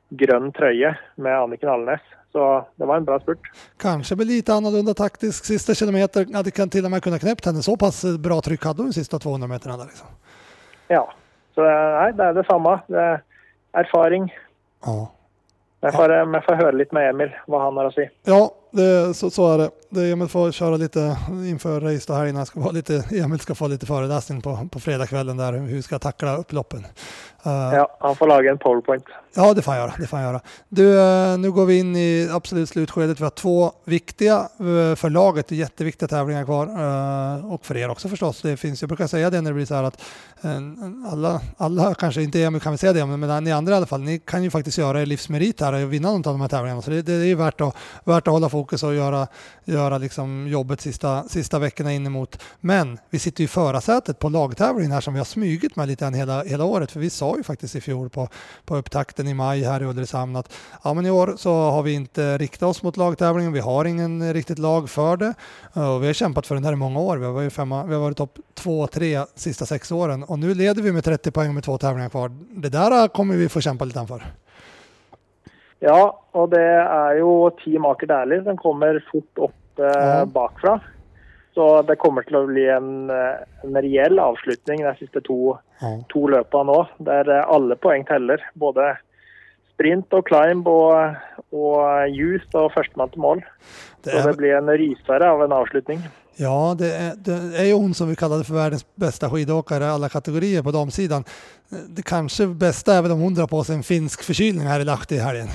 grön tröja med Anniken Alnes. Så det var en bra spurt. Kanske blir lite annorlunda taktisk. Sista kilometer hade kan till och med kunna knäppt henne. Så pass bra tryck hade hon de sista 200 meterna där liksom. Ja, så nej, det är detsamma. Det är erfaring. Ja. Jag får höra lite med Emil vad han har att säga. Ja, så är det. Emil får köra lite inför race här innan. Emil ska få lite föreläsning på fredagskvällen där hur vi ska tackla upploppen. Ja, han får laga en PowerPoint. Ja, det får han göra. Du, nu går vi in i absolut slutskedet. Vi har 2 viktiga för laget, jätteviktiga tävlingar kvar. Och för er också förstås. Det finns, jag brukar säga det när det blir så här att alla kanske inte Emil kan vi säga det, men ni andra i alla fall, ni kan ju faktiskt göra er livsmerit här och vinna någon av de här tävlingarna. Så det är ju värt att hålla fokus och göra liksom jobbet sista veckorna in emot. Men vi sitter ju i förarsätet på lagtävlingen här som vi har smygit med lite grann hela året. För vi sa ju faktiskt i fjol på upptakten i maj här i Ulricehamn att ja, men i år så har vi inte riktat oss mot lagtävlingen. Vi har ingen riktigt lag för det. Och vi har kämpat för den här i många år. Vi har varit topp 2-3 sista 6 åren. Och nu leder vi med 30 poäng med 2 tävlingar kvar. Det där kommer vi få kämpa lite för. Ja, och det är ju Team Aker Dæhlie som kommer fort upp bakfra. Så det kommer till att bli en rejäl avslutning de sista två löpa nu. Där alla poäng teller. Både sprint och climb och ljus och förstman till mål. Så det blir en rysare av en avslutning. Ja, det är ju hon som vi kallade för världens bästa skidåkare i alla kategorier på damsidan. Det kanske bästa är väl om hon drar på sig en finsk förkylning här i Lahti i helgen.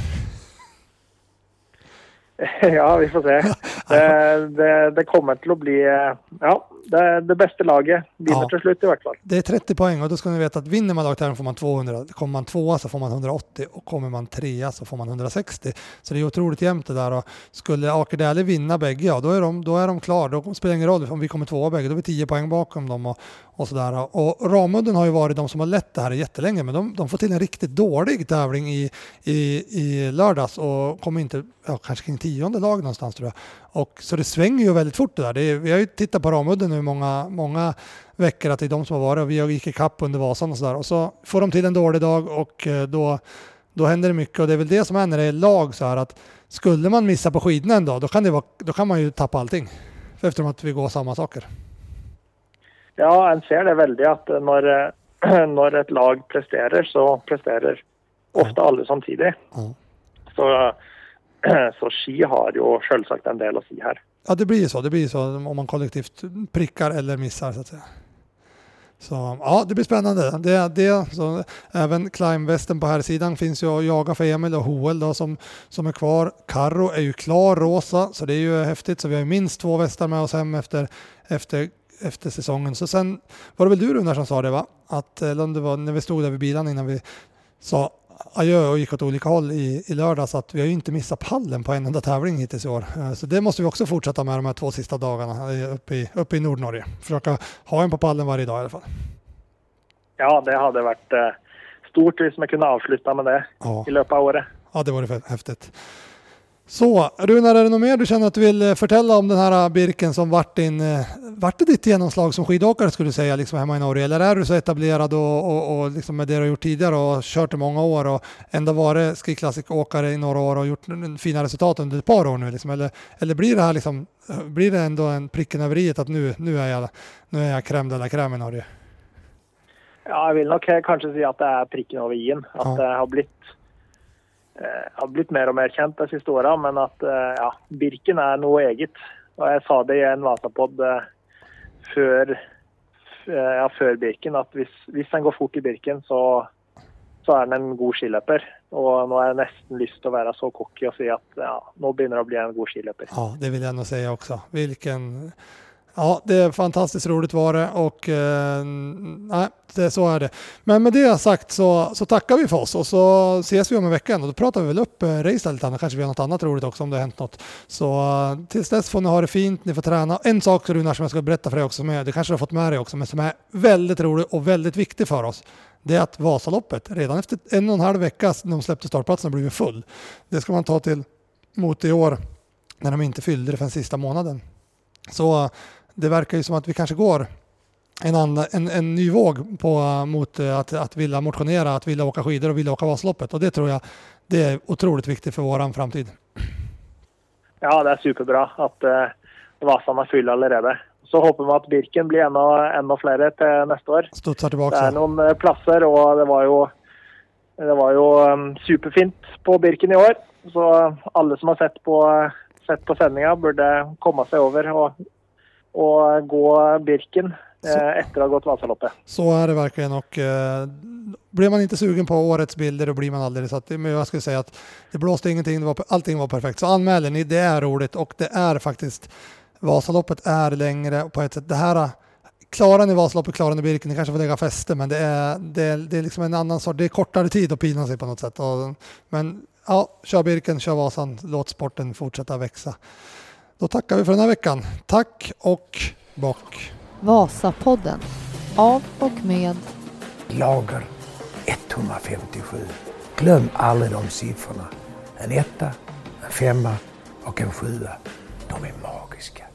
Ja, vi får se. Det kommer till att bli det bästa laget vinner till slut i vart fall. Det är 30 poäng och då ska ni veta att vinner man lagtävlingen får man 200. Kommer man 2 så får man 180 och kommer man 3 så får man 160. Så det är otroligt jämnt det där. Och skulle Aker Dæhlie vinna bägge, då är de klar. Då spelar det ingen roll om vi kommer 2 bägge. Då är vi 10 poäng bakom dem och sådär. Och Ramudden har ju varit de som har lett det här jättelänge, men de får till en riktigt dålig tävling i lördags och kommer inte, kanske kring 10:e lag någonstans tror jag. Och så det svänger ju väldigt fort det där. Vi har ju tittat på Ramudden nu många veckor att det är de som har varit och vi gick i kapp under Vasan och sådär. Och så får de till en dålig dag och då händer det mycket. Och det är väl det som är när det är lag så här att skulle man missa på skidorna en dag, då kan man ju tappa allting. Eftersom att vi går samma saker. Ja, en ser det väldigt att när ett lag presterar så presterar ofta alla samtidigt. Så ski har ju självsagt en del att säga här. Ja, det blir så om man kollektivt prickar eller missar så att säga. Så ja, det blir spännande. Så även climbvästen på här sidan finns ju att jaga för Emil och Hoel då som är kvar. Karro är ju klar rosa, så det är ju häftigt. Så vi har ju minst 2 västar med oss hem efter säsongen. Så sen var det väl du Runar som sa det va? Att det var när vi stod där vid bilen innan vi sa adjö och gick åt olika håll i lördag, så att vi har ju inte missat pallen på en enda tävling hittills i år. Så det måste vi också fortsätta med de här 2 sista dagarna uppe i Nordnorge. Försöka ha en på pallen varje dag i alla fall. Ja, det hade varit stort om man kunde avsluta med det i löpet av året. Ja, det vore häftigt. Så, Runar, är det något mer du känner att du vill förtälla om den här Birken som vart det ditt genomslag som skidåkare skulle du säga liksom hemma i Norge? Eller är du så etablerad och liksom med det du har gjort tidigare och kört i många år och ändå varit skiklassikåkare i några år och gjort fina resultat under ett par år nu liksom? Eller blir det här liksom, blir det ändå en pricken över i att nu är jag crème de la crème i Norge? Ja, jag vill nog kanske säga att det är pricken över i. Att det har blivit mer och mer känt de sista åren, men att Birken är något eget. Och jag sa det i en Vasapodd för Birken att hvis den går fort i Birken så är den en god skiløper. Och nu har jag nästan lust att vara så cocky och säga att nu börjar det bli en god skiløper. Ja, det vill jag nog säga också. Ja, det är fantastiskt roligt var det och så är det. Men med det sagt så tackar vi för oss och så ses vi om en vecka och då pratar vi väl upp race lite annat. Kanske vi har något annat roligt också om det har hänt något. Så tills dess får ni ha det fint, ni får träna. En sak Runar som jag ska berätta för dig också, det kanske du har fått med dig också, men som är väldigt rolig och väldigt viktig för oss. Det är att Vasaloppet redan efter 1,5 vecka när de släppte startplatsen blivit full. Det ska man ta till mot i år när de inte fyllde det för den sista månaden. Så det verkar ju som att vi kanske går en ny våg mot att vilja motionera, att vilja åka skidor och vilja åka Vasaloppet. Och det tror jag det är otroligt viktigt för våran framtid. Ja, det är superbra att Vasan är full allerede. Så hoppas vi att Birken blir ännu fler till nästa år. Studsar tillbaka. Det är någon platser och det var ju superfint på Birken i år. Så alla som har sett på sändningar borde komma sig över och gå Birken efter att ha gått Vasaloppet. Så är det verkligen, och blir man inte sugen på årets bilder då blir man aldrig så att, men jag skulle säga att det blåste ingenting, allting var perfekt. Så anmäler ni, det är roligt, och det är faktiskt, Vasaloppet är längre på ett sätt. Det här, klarar ni Vasaloppet, klarar ni Birken, ni kanske får lägga fäste, men det är liksom en annan sort, det är kortare tid att pina sig på något sätt. Men ja, kör Birken, kör Vasan, låt sporten fortsätta växa. Då tackar vi för den här veckan. Tack och bock. Vasapodden av och med Lager 157. Glöm aldrig de siffrorna. En 1, en 5 och en 7. De är magiska.